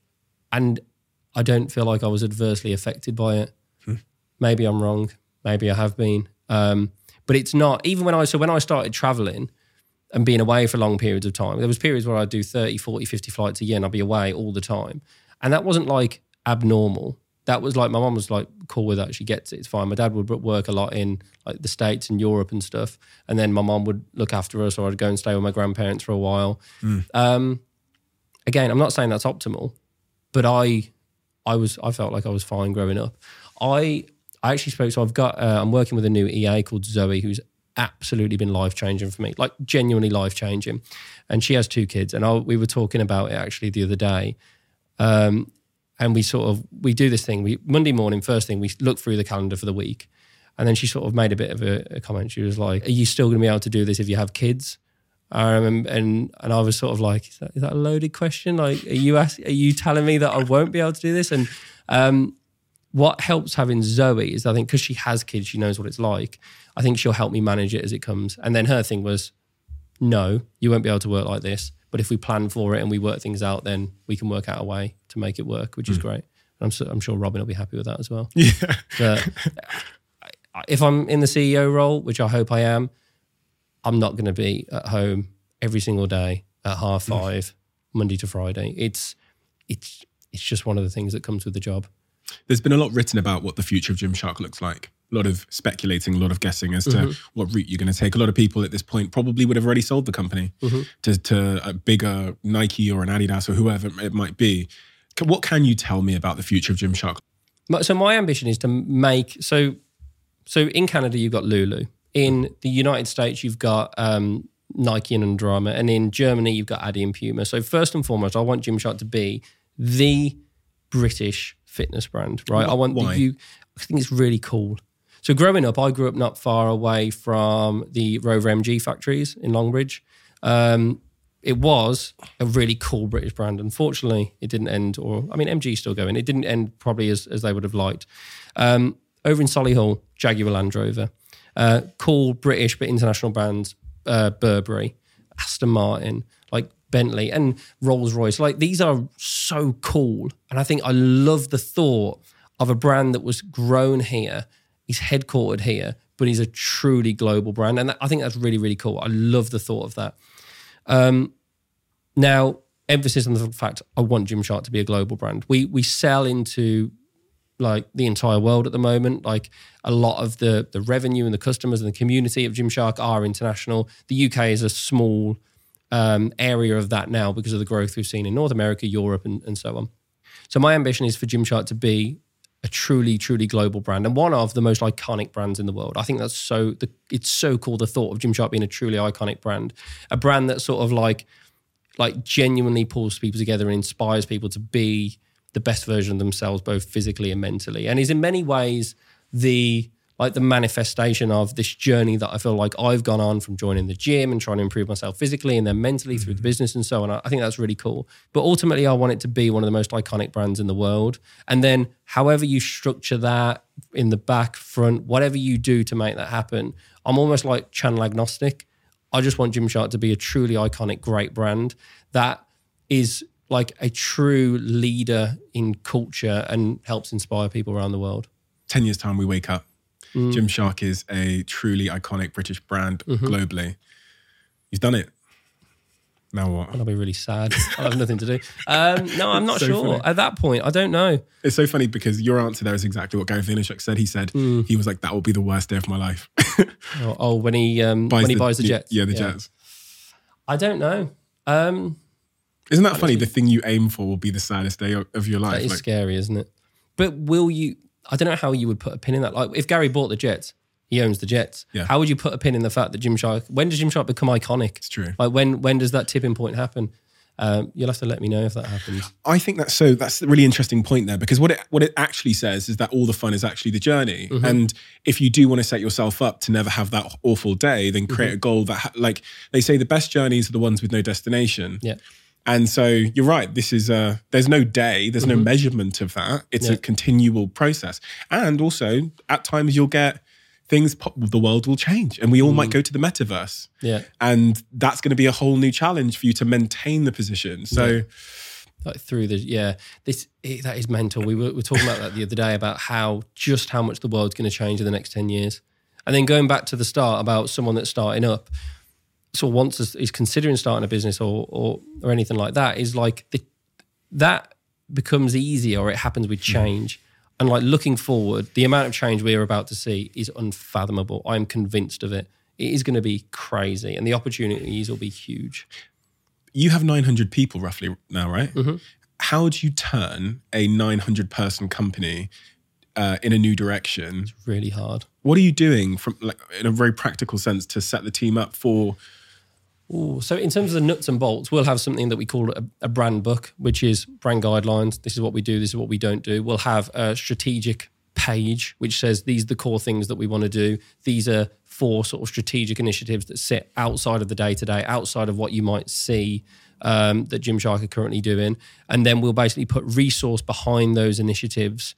and I don't feel like I was adversely affected by it. Hmm. Maybe I'm wrong. Maybe I have been. Um, But it's not, even when I, so when I started traveling and being away for long periods of time, there was periods where I'd do thirty, forty, fifty flights a year and I'd be away all the time. And that wasn't like abnormal. That was like, my mum was like cool with that. She gets it. It's fine. My dad would work a lot in like the States and Europe and stuff. And then my mum would look after us or I'd go and stay with my grandparents for a while. Mm. Um, again, I'm not saying that's optimal, but I, I was, I felt like I was fine growing up. I, I actually spoke, so I've got, uh, I'm working with a new E A called Zoe, who's absolutely been life-changing for me, like genuinely life-changing. And she has two kids. And I, we were talking about it actually the other day. Um, and we sort of, we do this thing, we Monday morning, first thing, we look through the calendar for the week. And then she sort of made a bit of a, a comment. She was like, are you still going to be able to do this if you have kids? Um, and, and and I was sort of like, is that, is that a loaded question? Like, are you ask, are you telling me that I won't be able to do this? And um, what helps having Zoe is I think because she has kids, she knows what it's like. I think she'll help me manage it as it comes. And then her thing was, no, you won't be able to work like this. But if we plan for it and we work things out, then we can work out a way to make it work, which is Mm. great. And I'm, so, I'm sure Robin will be happy with that as well. Yeah. But if I'm in the C E O role, which I hope I am, I'm not going to be at home every single day at half five, mm. Monday to Friday. It's it's it's just one of the things that comes with the job. There's been a lot written about what the future of Gymshark looks like. A lot of speculating, a lot of guessing as to Mm-hmm. what route you're going to take. A lot of people at this point probably would have already sold the company Mm-hmm. to, to a bigger Nike or an Adidas or whoever it might be. What can you tell me about the future of Gymshark? So my ambition is to make, so so in Canada you've got Lulu. In the United States you've got um, Nike and Under Armour. And in Germany you've got Adi and Puma. So first and foremost, I want Gymshark to be the British fitness brand, right? Wh- I want why? the U. I think it's really cool. So growing up, I grew up not far away from the Rover M G factories in Longbridge. Um, it was a really cool British brand. Unfortunately, it didn't end, or I mean, M G's still going. It didn't end probably as, as they would have liked. Um, over in Solihull, Jaguar Land Rover. Uh, cool British but international brands, uh, Burberry, Aston Martin, like Bentley and Rolls-Royce. Like these are so cool. And I think I love the thought of a brand that was grown here. He's headquartered here, but he's a truly global brand. And I think that's really, really cool. I love the thought of that. Um, now, emphasis on the fact I want Gymshark to be a global brand. We we sell into like the entire world at the moment. Like a lot of the the revenue and the customers and the community of Gymshark are international. The U K is a small um, area of that now because of the growth we've seen in North America, Europe, and, and so on. So my ambition is for Gymshark to be a truly, truly global brand and one of the most iconic brands in the world. I think that's so, the, it's so cool, the thought of Gymshark being a truly iconic brand, a brand that sort of like, like genuinely pulls people together and inspires people to be the best version of themselves, both physically and mentally, and is in many ways the like the manifestation of this journey that I feel like I've gone on from joining the gym and trying to improve myself physically and then mentally mm-hmm. through the business and so on. I think that's really cool. But ultimately, I want it to be one of the most iconic brands in the world. And then however you structure that in the back, front, whatever you do to make that happen, I'm almost like channel agnostic. I just want Gymshark to be a truly iconic, great brand that is like a true leader in culture and helps inspire people around the world. ten years time we wake up. Mm. Gymshark is a truly iconic British brand mm-hmm. globally. You've done it. Now what? I'll be really sad. I'll have nothing to do. Um, no, I'm not so sure. Funny. At that point, I don't know. It's so funny because your answer there is exactly what Gary Vaynerchuk said. He said, mm. he was like, that will be the worst day of my life. oh, oh, when he um, when he the, buys the jets. Yeah, the yeah. jets. I don't know. Um, Isn't that funny? The thing you aim for will be the saddest day of your life. That is like, scary, isn't it? But will you... I don't know how you would put a pin in that. Like if Gary bought the Jets, he owns the Jets. Yeah. How would you put a pin in the fact that Gymshark, when does Gymshark become iconic? It's true. Like when when does that tipping point happen? Um, you'll have to let me know if that happens. I think that's so, that's a really interesting point there because what it, what it actually says is that all the fun is actually the journey. Mm-hmm. And if you do want to set yourself up to never have that awful day, then create mm-hmm. a goal that, ha- like they say, the best journeys are the ones with no destination. Yeah. And so you're right, this is a, there's no day, there's mm-hmm. no measurement of that. It's yeah. a continual process. And also at times you'll get things, pop, the world will change and we all mm. might go to the metaverse. Yeah. And that's going to be a whole new challenge for you to maintain the position. So yeah. like through the, yeah, this, it, that is mental. We were, we were talking about that the other day about how, just how much the world's going to change in the next ten years. And then going back to the start about someone that's starting up, so wants us, is considering starting a business or or or anything like that, is like the, that becomes easier or it happens with change. Mm. And like looking forward, the amount of change we are about to see is unfathomable. I'm convinced of it. It is going to be crazy and the opportunities will be huge. You have nine hundred people roughly now, right? Mm-hmm. How do you turn a nine hundred person company uh, in a new direction? It's really hard. What are you doing from like in a very practical sense to set the team up for... Ooh, so in terms of the nuts and bolts, we'll have something that we call a, a brand book, which is brand guidelines. This is what we do. This is what we don't do. We'll have a strategic page, which says these are the core things that we want to do. These are four sort of strategic initiatives that sit outside of the day-to-day, outside of what you might see um, that Gymshark are currently doing. And then we'll basically put resource behind those initiatives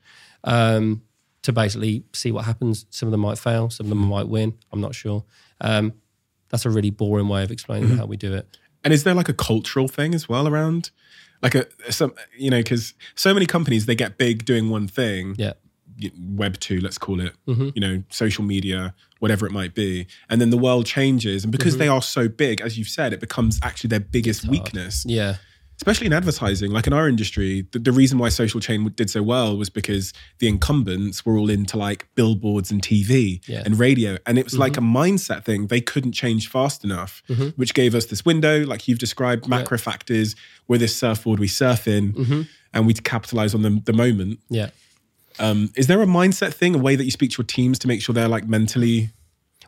um, to basically see what happens. Some of them might fail. Some of them might win. I'm not sure. Um, That's a really boring way of explaining mm-hmm. how we do it. And is there like a cultural thing as well around, like a some you know, because so many companies they get big doing one thing, yeah, Web two, let's call it, mm-hmm. you know, social media, whatever it might be, and then the world changes, and because mm-hmm. they are so big, as you've said, it becomes actually their biggest weakness. Yeah. Especially in advertising, like in our industry, the, the reason why Social Chain did so well was because the incumbents were all into like billboards and T V yeah. and radio. And it was mm-hmm. like a mindset thing. They couldn't change fast enough, mm-hmm. which gave us this window, like you've described, macro yeah. factors, we're this surfboard we surf in mm-hmm. and we capitalize on the, the moment. Yeah. Um, is there a mindset thing, a way that you speak to your teams to make sure they're like mentally...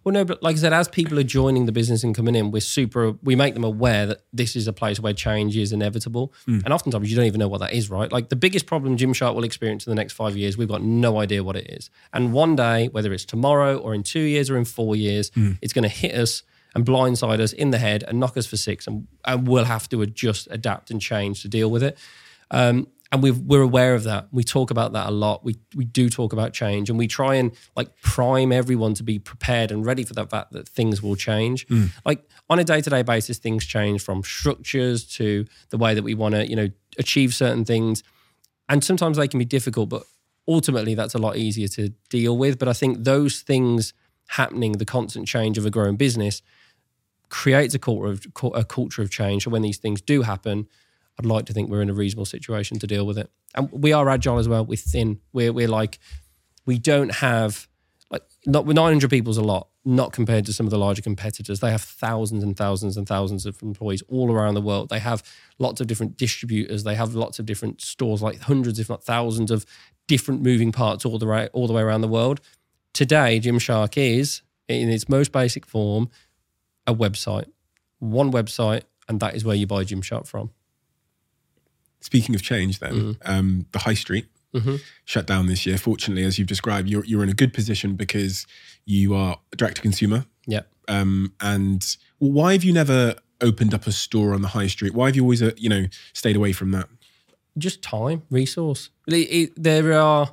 Well, no, but like I said, as people are joining the business and coming in, we're super, we make them aware that this is a place where change is inevitable. Mm. And oftentimes you don't even know what that is, right? Like the biggest problem Gymshark will experience in the next five years, we've got no idea what it is. And one day, whether it's tomorrow or in two years or in four years, mm. it's going to hit us and blindside us in the head and knock us for six. And, and we'll have to adjust, adapt and change to deal with it. Um, And we've, we're aware of that. We talk about that a lot. We we do talk about change, and we try and like prime everyone to be prepared and ready for the fact that things will change. Mm. Like on a day-to-day basis, things change from structures to the way that we want to, you know, achieve certain things. And sometimes they can be difficult, but ultimately that's a lot easier to deal with. But I think those things happening, the constant change of a growing business, creates a culture of a culture of change. So when these things do happen, I'd like to think we're in a reasonable situation to deal with it. And we are agile as well. We're thin. We're we're like, we don't have, like, not nine hundred people is a lot, not compared to some of the larger competitors. They have thousands and thousands and thousands of employees all around the world. They have lots of different distributors. They have lots of different stores, like hundreds, if not thousands of different moving parts all the way, all the way around the world. Today, Gymshark is, in its most basic form, a website. One website, and that is where you buy Gymshark from. Speaking of change then, mm-hmm. um, the high street mm-hmm. shut down this year. Fortunately, as you've described, you're you're in a good position because you are direct to consumer. Yeah. Um, and why have you never opened up a store on the high street? Why have you always, uh, you know, stayed away from that? Just time, resource. It, it, there are,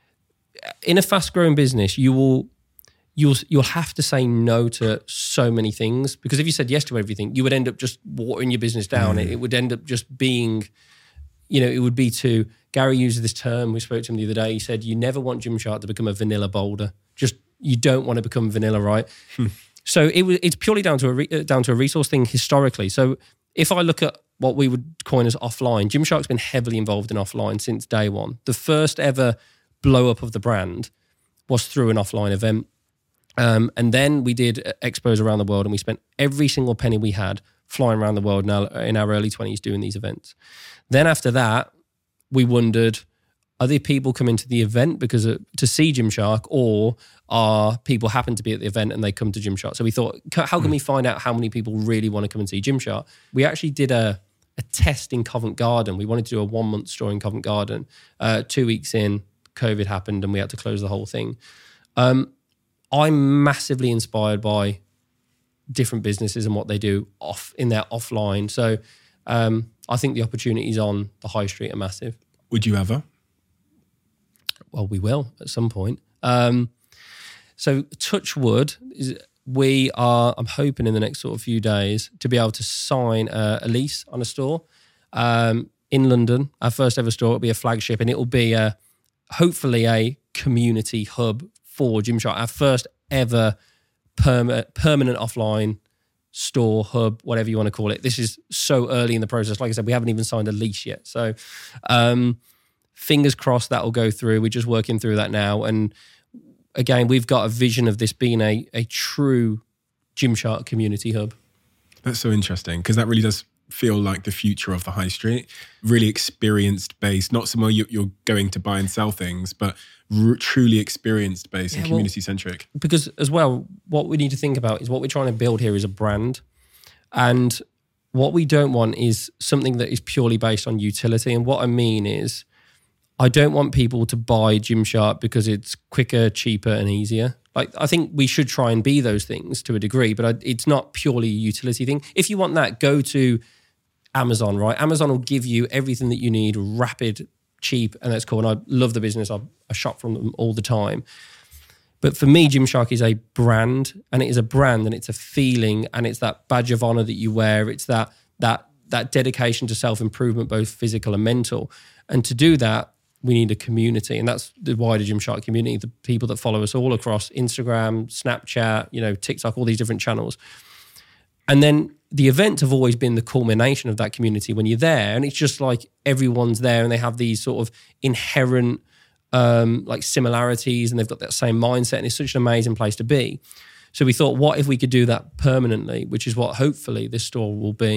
in a fast-growing business, you will you'll you'll have to say no to so many things, because if you said yes to everything, you would end up just watering your business down. Mm. It, it would end up just being, you know, it would be to, Gary uses this term, we spoke to him the other day, he said, you never want Gymshark to become a vanilla boulder. Just, you don't want to become vanilla, right? Hmm. So it, it's purely down to, a re, down to a resource thing historically. So if I look at what we would coin as offline, Gymshark's been heavily involved in offline since day one. The first ever blow up of the brand was through an offline event. Um, and then we did expos around the world, and we spent every single penny we had flying around the world in our, in our early twenties doing these events. Then after that, we wondered, are there people coming to the event because of, to see Gymshark, or are people happen to be at the event and they come to Gymshark? So we thought, how can we find out how many people really want to come and see Gymshark? We actually did a, a test in Covent Garden. We wanted to do a one-month store in Covent Garden. Uh, two weeks in, COVID happened and we had to close the whole thing. Um, I'm massively inspired by different businesses and what they do off in their offline. So um, I think the opportunities on the high street are massive. Would you ever? Well, we will at some point. Um, so touch wood, is we are, I'm hoping in the next sort of few days to be able to sign a, a lease on a store um, in London. Our first ever store will be a flagship, and it will be a, hopefully a community hub for Gymshark. Our first ever perma- permanent offline store, hub, whatever you want to call it. This is so early in the process. Like I said, we haven't even signed a lease yet. So um, fingers crossed that will go through. We're just working through that now. And again, we've got a vision of this being a, a true Gymshark community hub. That's so interesting, because that really does feel like the future of the high street. Really experienced based, not somewhere you're going to buy and sell things, but r- truly experienced based yeah, and community centric. Well, because as well, what we need to think about is what we're trying to build here is a brand. And what we don't want is something that is purely based on utility. And what I mean is, I don't want people to buy Gymshark because it's quicker, cheaper and easier. Like, I think we should try and be those things to a degree, but I, it's not purely a utility thing. If you want that, go to Amazon, right? Amazon will give you everything that you need, rapid, cheap, and that's cool. And I love the business. I, I shop from them all the time. But for me, Gymshark is a brand, and it is a brand, and it's a feeling, and it's that badge of honor that you wear. It's that that that dedication to self-improvement, both physical and mental. And to do that, we need a community, and that's the wider Gymshark community, the people that follow us all across Instagram, Snapchat, you know, TikTok, all these different channels. And then the events have always been the culmination of that community when you're there, and it's just like everyone's there and they have these sort of inherent um, like similarities, and they've got that same mindset, and it's such an amazing place to be. So we thought, what if we could do that permanently, which is what hopefully this store will be.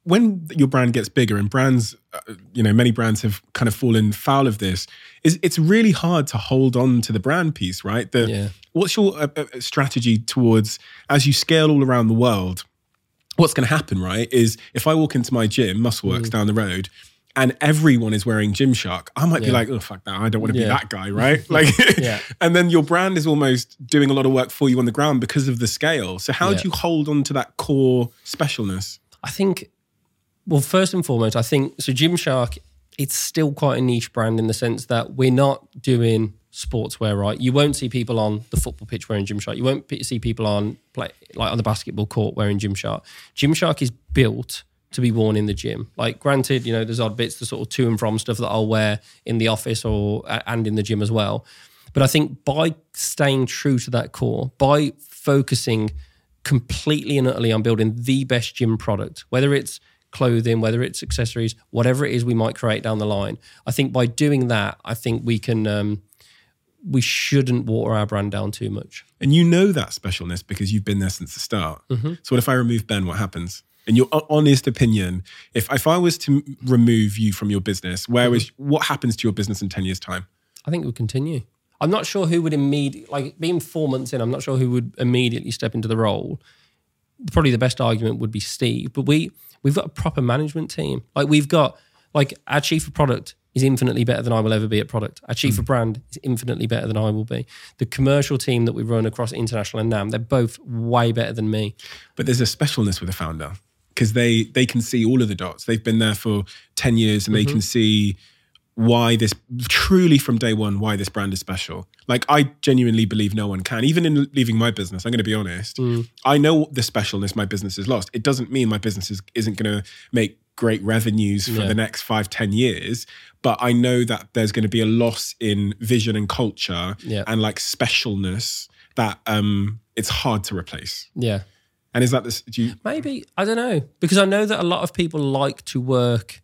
when your brand gets bigger, and brands, uh, you know, many brands have kind of fallen foul of this, is it's really hard to hold on to the brand piece, right? The, yeah. What's your uh, uh, strategy towards, as you scale all around the world, what's going to happen, right, is if I walk into my gym, Muscleworks, mm. down the road, and everyone is wearing Gymshark, I might yeah. be like, oh, fuck that, I don't want to yeah. be that guy, right? Like, yeah. And then your brand is almost doing a lot of work for you on the ground because of the scale. So how yeah. do you hold on to that core specialness? I think, well, first and foremost, I think, so Gymshark, it's still quite a niche brand in the sense that we're not doing sportswear, right? You won't see people on the football pitch wearing Gymshark. You won't see people on play, like on the basketball court wearing Gymshark. Gymshark is built to be worn in the gym. Like, granted, you know, there's odd bits, the sort of to and from stuff that I'll wear in the office or and in the gym as well. But I think by staying true to that core, by focusing completely and utterly on building the best gym product, whether it's clothing, whether it's accessories, whatever it is we might create down the line, I think by doing that, I think we can, um, we shouldn't water our brand down too much. And you know that specialness because you've been there since the start. Mm-hmm. So what if I remove Ben, what happens? In your honest opinion, if, if I was to remove you from your business, where mm-hmm. was, what happens to your business in ten years' time? I think it would continue. I'm not sure who would immediately, like being four months in, I'm not sure who would immediately step into the role. Probably the best argument would be Steve, but we, we've got a proper management team. Like we've got, like our chief of product is infinitely better than I will ever be at product. Our chief mm. of brand is infinitely better than I will be. The commercial team that we run across International and NAM, they're both way better than me. But there's a specialness with a founder because they, they can see all of the dots. They've been there for ten years and mm-hmm. they can see why this, truly from day one, why this brand is special. Like I genuinely believe no one can. Even in leaving my business, I'm going to be honest, mm. I know the specialness my business has lost. It doesn't mean my business is, isn't going to make great revenues for yeah. the next five, ten years. But I know that there's going to be a loss in vision and culture yeah. and like specialness that um, it's hard to replace. Yeah. And is that this? Do you... Maybe, I don't know. Because I know that a lot of people like to work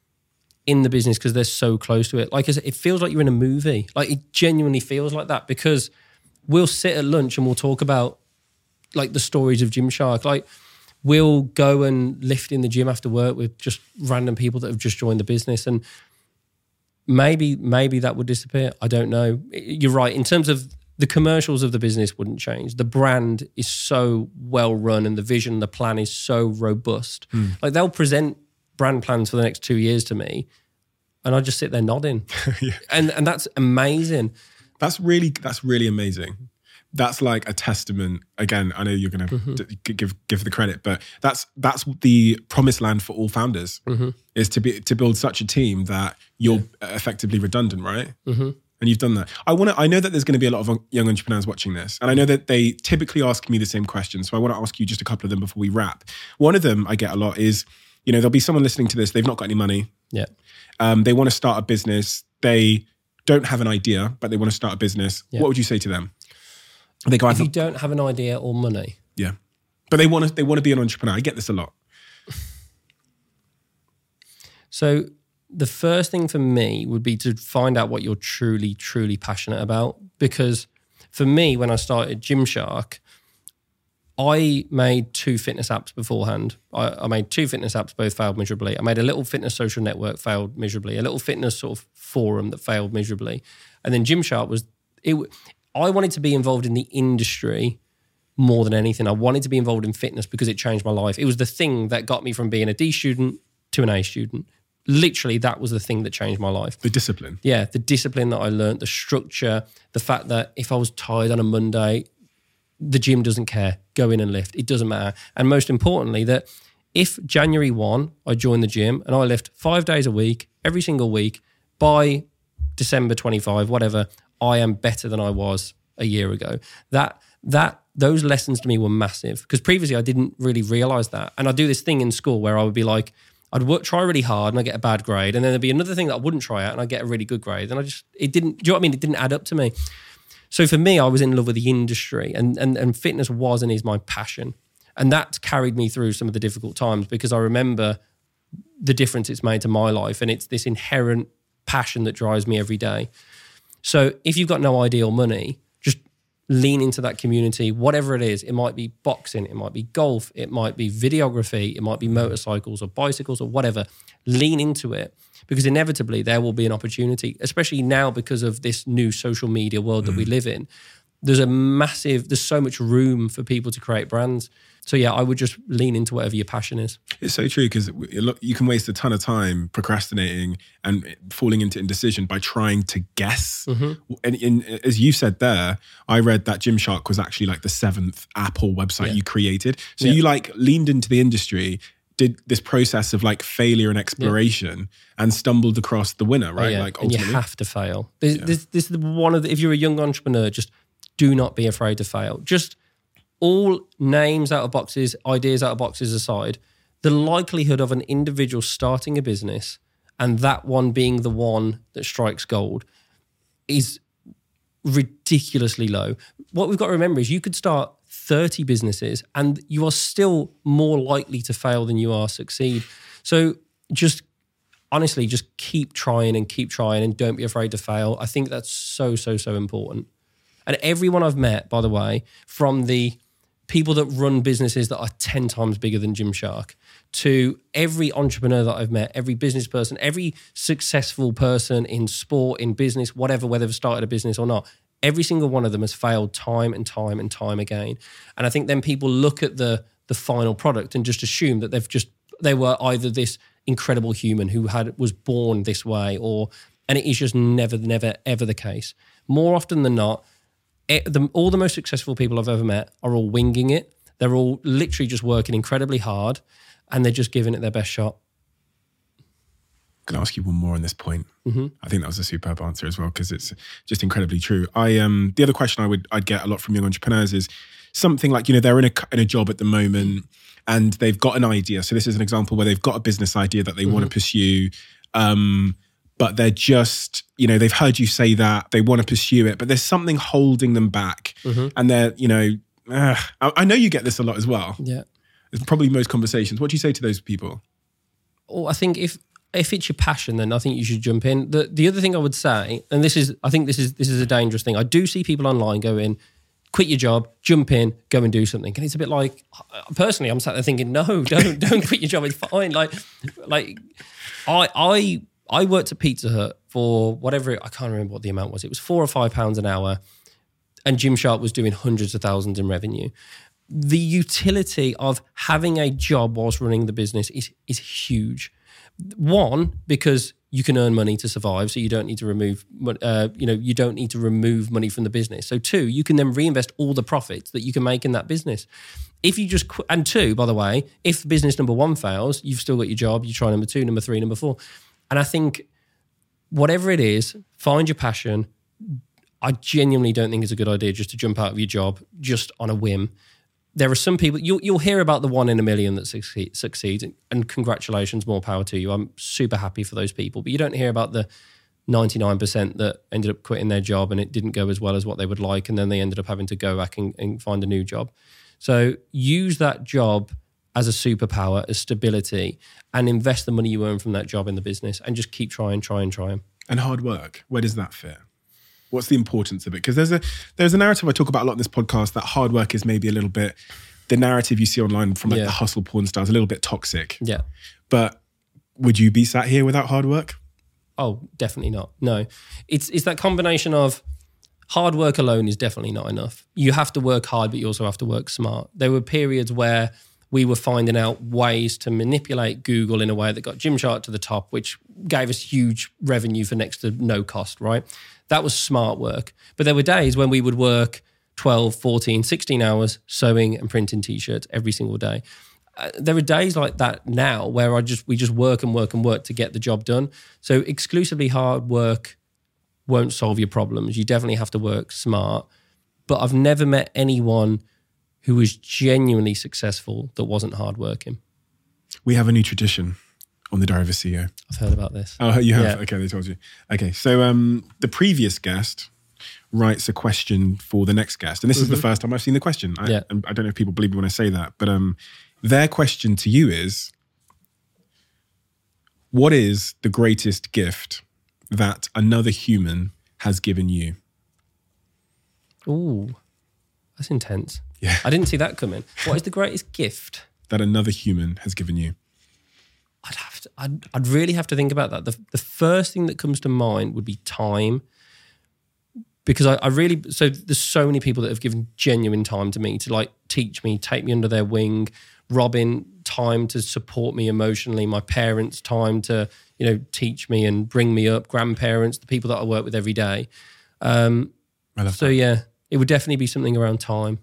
in the business because they're so close to it. Like it feels like you're in a movie. Like it genuinely feels like that because we'll sit at lunch and we'll talk about like the stories of Gymshark. Like we'll go and lift in the gym after work with just random people that have just joined the business, and maybe maybe that would disappear. I don't know. You're right. In terms of the commercials of the business wouldn't change. The brand is so well run and the vision, the plan is so robust. Mm. Like they'll present brand plans for the next two years to me and I just sit there nodding. yeah. And and that's amazing. That's really, that's really amazing. That's like a testament. Again, I know you're going to mm-hmm. d- give give the credit, but that's that's the promised land for all founders mm-hmm. is to be to build such a team that you're yeah. effectively redundant, right? Mm-hmm. And you've done that. I want to. I know that there's going to be a lot of young entrepreneurs watching this, and I know that they typically ask me the same question. So I want to ask you just a couple of them before we wrap. One of them I get a lot is, you know, there'll be someone listening to this. They've not got any money. Yeah. Um, they want to start a business. They don't have an idea, but they want to start a business. Yeah. What would you say to them? They go, if you don't have an idea or money. Yeah. But they want to they want to be an entrepreneur. I get this a lot. So the first thing for me would be to find out what you're truly, truly passionate about. Because for me, when I started Gymshark, I made two fitness apps beforehand. I, I made two fitness apps, both failed miserably. I made a little fitness social network, failed miserably. A little fitness sort of forum that failed miserably. And then Gymshark was... it. I wanted to be involved in the industry more than anything. I wanted to be involved in fitness because it changed my life. It was the thing that got me from being a D student to an A student. Literally, that was the thing that changed my life. The discipline. Yeah, the discipline that I learned, the structure, the fact that if I was tired on a Monday, the gym doesn't care. Go in and lift. It doesn't matter. And most importantly, that if January first, I joined the gym and I lift five days a week, every single week, by December twenty-fifth, whatever, I am better than I was a year ago. That that those lessons to me were massive because previously I didn't really realize that. And I do this thing in school where I would be like, I'd work, try really hard and I get a bad grade, and then there'd be another thing that I wouldn't try out and I get a really good grade, and I just it didn't. Do you know what I mean? It didn't add up to me. So for me, I was in love with the industry, and and and fitness was and is my passion, and that carried me through some of the difficult times because I remember the difference it's made to my life, and it's this inherent passion that drives me every day. So if you've got no idea or money, just lean into that community, whatever it is. It might be boxing, it might be golf, it might be videography, it might be motorcycles or bicycles or whatever. Lean into it, because inevitably there will be an opportunity, especially now because of this new social media world that mm. we live in. There's a massive, there's so much room for people to create brands. So yeah, I would just lean into whatever your passion is. It's so true, because you can waste a ton of time procrastinating and falling into indecision by trying to guess. Mm-hmm. And, and as you said there, I read that Gymshark was actually like the seventh app or website yeah. you created. So yeah. you like leaned into the industry, did this process of like failure and exploration yeah. and stumbled across the winner, right? Oh, yeah. Like ultimately. And you have to fail. This, yeah. this, this is one of the, if you're a young entrepreneur, just do not be afraid to fail. Just all names out of boxes, ideas out of boxes aside, the likelihood of an individual starting a business and that one being the one that strikes gold is ridiculously low. What we've got to remember is you could start thirty businesses and you are still more likely to fail than you are succeed. So just honestly, just keep trying and keep trying and don't be afraid to fail. I think that's so, so, so important. And everyone I've met, by the way, from the people that run businesses that are ten times bigger than Gymshark, to every entrepreneur that I've met, every business person, every successful person in sport, in business, whatever, whether they've started a business or not, every single one of them has failed time and time and time again. And I think then people look at the the final product and just assume that they've just, they were either this incredible human who had was born this way, or, and it is just never, never, ever the case. More often than not, It, the, all the most successful people I've ever met are all winging it. They're all literally just working incredibly hard and they're just giving it their best shot. Can I ask you one more on this point? Mm-hmm. I think that was a superb answer as well, because it's just incredibly true. I um the other question I would I'd get a lot from young entrepreneurs is something like, you know, they're in a in a job at the moment and they've got an idea. So this is an example where they've got a business idea that they mm-hmm. want to pursue. Um, but they're just, you know, they've heard you say that, they want to pursue it, but there's something holding them back. Mm-hmm. And they're, you know, uh, I, I know you get this a lot as well. Yeah. It's probably most conversations. What do you say to those people? Well, I think if if it's your passion, then I think you should jump in. The the other thing I would say, and this is, I think this is this is a dangerous thing. I do see people online going, quit your job, jump in, go and do something. And it's a bit like, personally, I'm sat there thinking, no, don't don't quit your job. It's fine. Like, like I I I worked at Pizza Hut for whatever, I can't remember what the amount was. It was four or five pounds an hour, and Gymshark was doing hundreds of thousands in revenue. The utility of having a job whilst running the business is is huge. One, because you can earn money to survive, so you don't need to remove, uh, you know, you don't need to remove money from the business. So two, you can then reinvest all the profits that you can make in that business. If you just, qu- and two, by the way, if business number one fails, you've still got your job, you try number two, number three, number four. And I think whatever it is, find your passion. I genuinely don't think it's a good idea just to jump out of your job just on a whim. There are some people, you'll, you'll hear about the one in a million that succeed, succeeds, and congratulations, more power to you. I'm super happy for those people. But you don't hear about the ninety-nine percent that ended up quitting their job and it didn't go as well as what they would like, and then they ended up having to go back and, and find a new job. So use that job as a superpower, as stability, and invest the money you earn from that job in the business, and just keep trying, trying, trying. And hard work, where does that fit? What's the importance of it? Because there's a there's a narrative I talk about a lot in this podcast that hard work is maybe a little bit, the narrative you see online from like yeah. the hustle porn stars, a little bit toxic. Yeah. But would you be sat here without hard work? Oh, definitely not. No. It's it's that combination of hard work alone is definitely not enough. You have to work hard, but you also have to work smart. There were periods where we were finding out ways to manipulate Google in a way that got Gymshark to the top, which gave us huge revenue for next to no cost, right? That was smart work. But there were days when we would work twelve, fourteen, sixteen hours sewing and printing T-shirts every single day. Uh, there are days like that now where I just we just work and work and work to get the job done. So exclusively hard work won't solve your problems. You definitely have to work smart. But I've never met anyone who was genuinely successful that wasn't hardworking. We have a new tradition on the Diary of a C E O. I've heard about this. Oh, you have? Yeah. Okay, they told you. Okay, so um, the previous guest writes a question for the next guest. And this mm-hmm. is the first time I've seen the question. I, yeah. I don't know if people believe me when I say that, but um, their question to you is, what is the greatest gift that another human has given you? Ooh. That's intense. Yeah. I didn't see that coming. What is the greatest gift that another human has given you? I'd have to, I'd, I'd really have to think about that. The, the first thing that comes to mind would be time. Because I, I really, so there's so many people that have given genuine time to me to like teach me, take me under their wing. Robin, time to support me emotionally. My parents, time to, you know, teach me and bring me up. Grandparents, the people that I work with every day. Um, I love so that. yeah, it would definitely be something around time.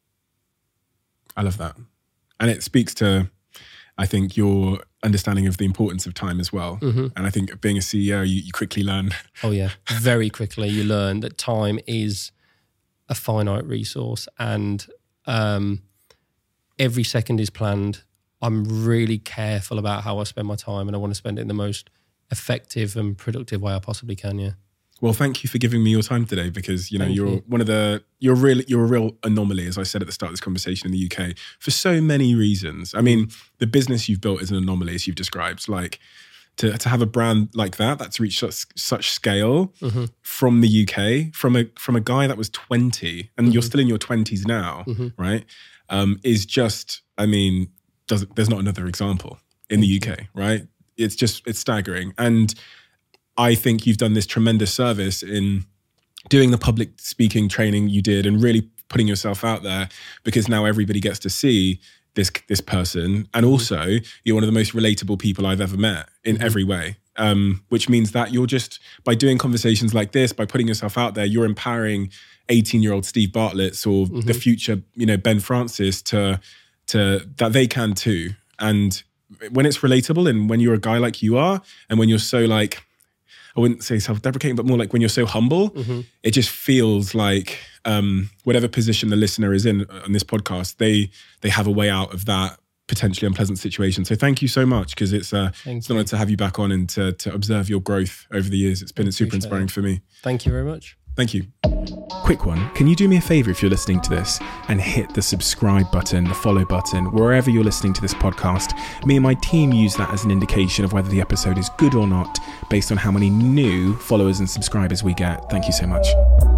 I love that. And it speaks to, I think, your understanding of the importance of time as well. Mm-hmm. And I think being a C E O, you, you quickly learn. Oh yeah, very quickly you learn that time is a finite resource, and um, every second is planned. I'm really careful about how I spend my time, and I want to spend it in the most effective and productive way I possibly can. Yeah. Well, thank you for giving me your time today, because you know Thank you're you. one of the you're really you're a real anomaly, as I said at the start of this conversation, in the U K for so many reasons. I mean, the business you've built is an anomaly, as you've described. Like to to have a brand like that that's reached such, such scale Mm-hmm. from the U K, from a from a guy that was twenty, and Mm-hmm. you're still in your twenties now, Mm-hmm. right? Um, is just, I mean, does there's not another example in the U K, right? It's just it's staggering. And I think you've done this tremendous service in doing the public speaking training you did and really putting yourself out there, because now everybody gets to see this this person. And also, you're one of the most relatable people I've ever met in every way, um, which means that you're just, by doing conversations like this, by putting yourself out there, you're empowering eighteen-year-old Steve Bartlett's or Mm-hmm. the future, you know, Ben Francis to to that they can too. And when it's relatable, and when you're a guy like you are, and when you're so like, I wouldn't say self-deprecating, but more like when you're so humble, Mm-hmm. it just feels like um, whatever position the listener is in on this podcast, they they have a way out of that potentially unpleasant situation. So thank you so much, because it's, uh, it's an honor to have you back on and to, to observe your growth over the years. It's been super inspiring that. for me. Thank you very much. Thank you. Quick one. Can you do me a favor if you're listening to this and hit the subscribe button, the follow button, wherever you're listening to this podcast? Me and my team use that as an indication of whether the episode is good or not, based on how many new followers and subscribers we get. Thank you so much.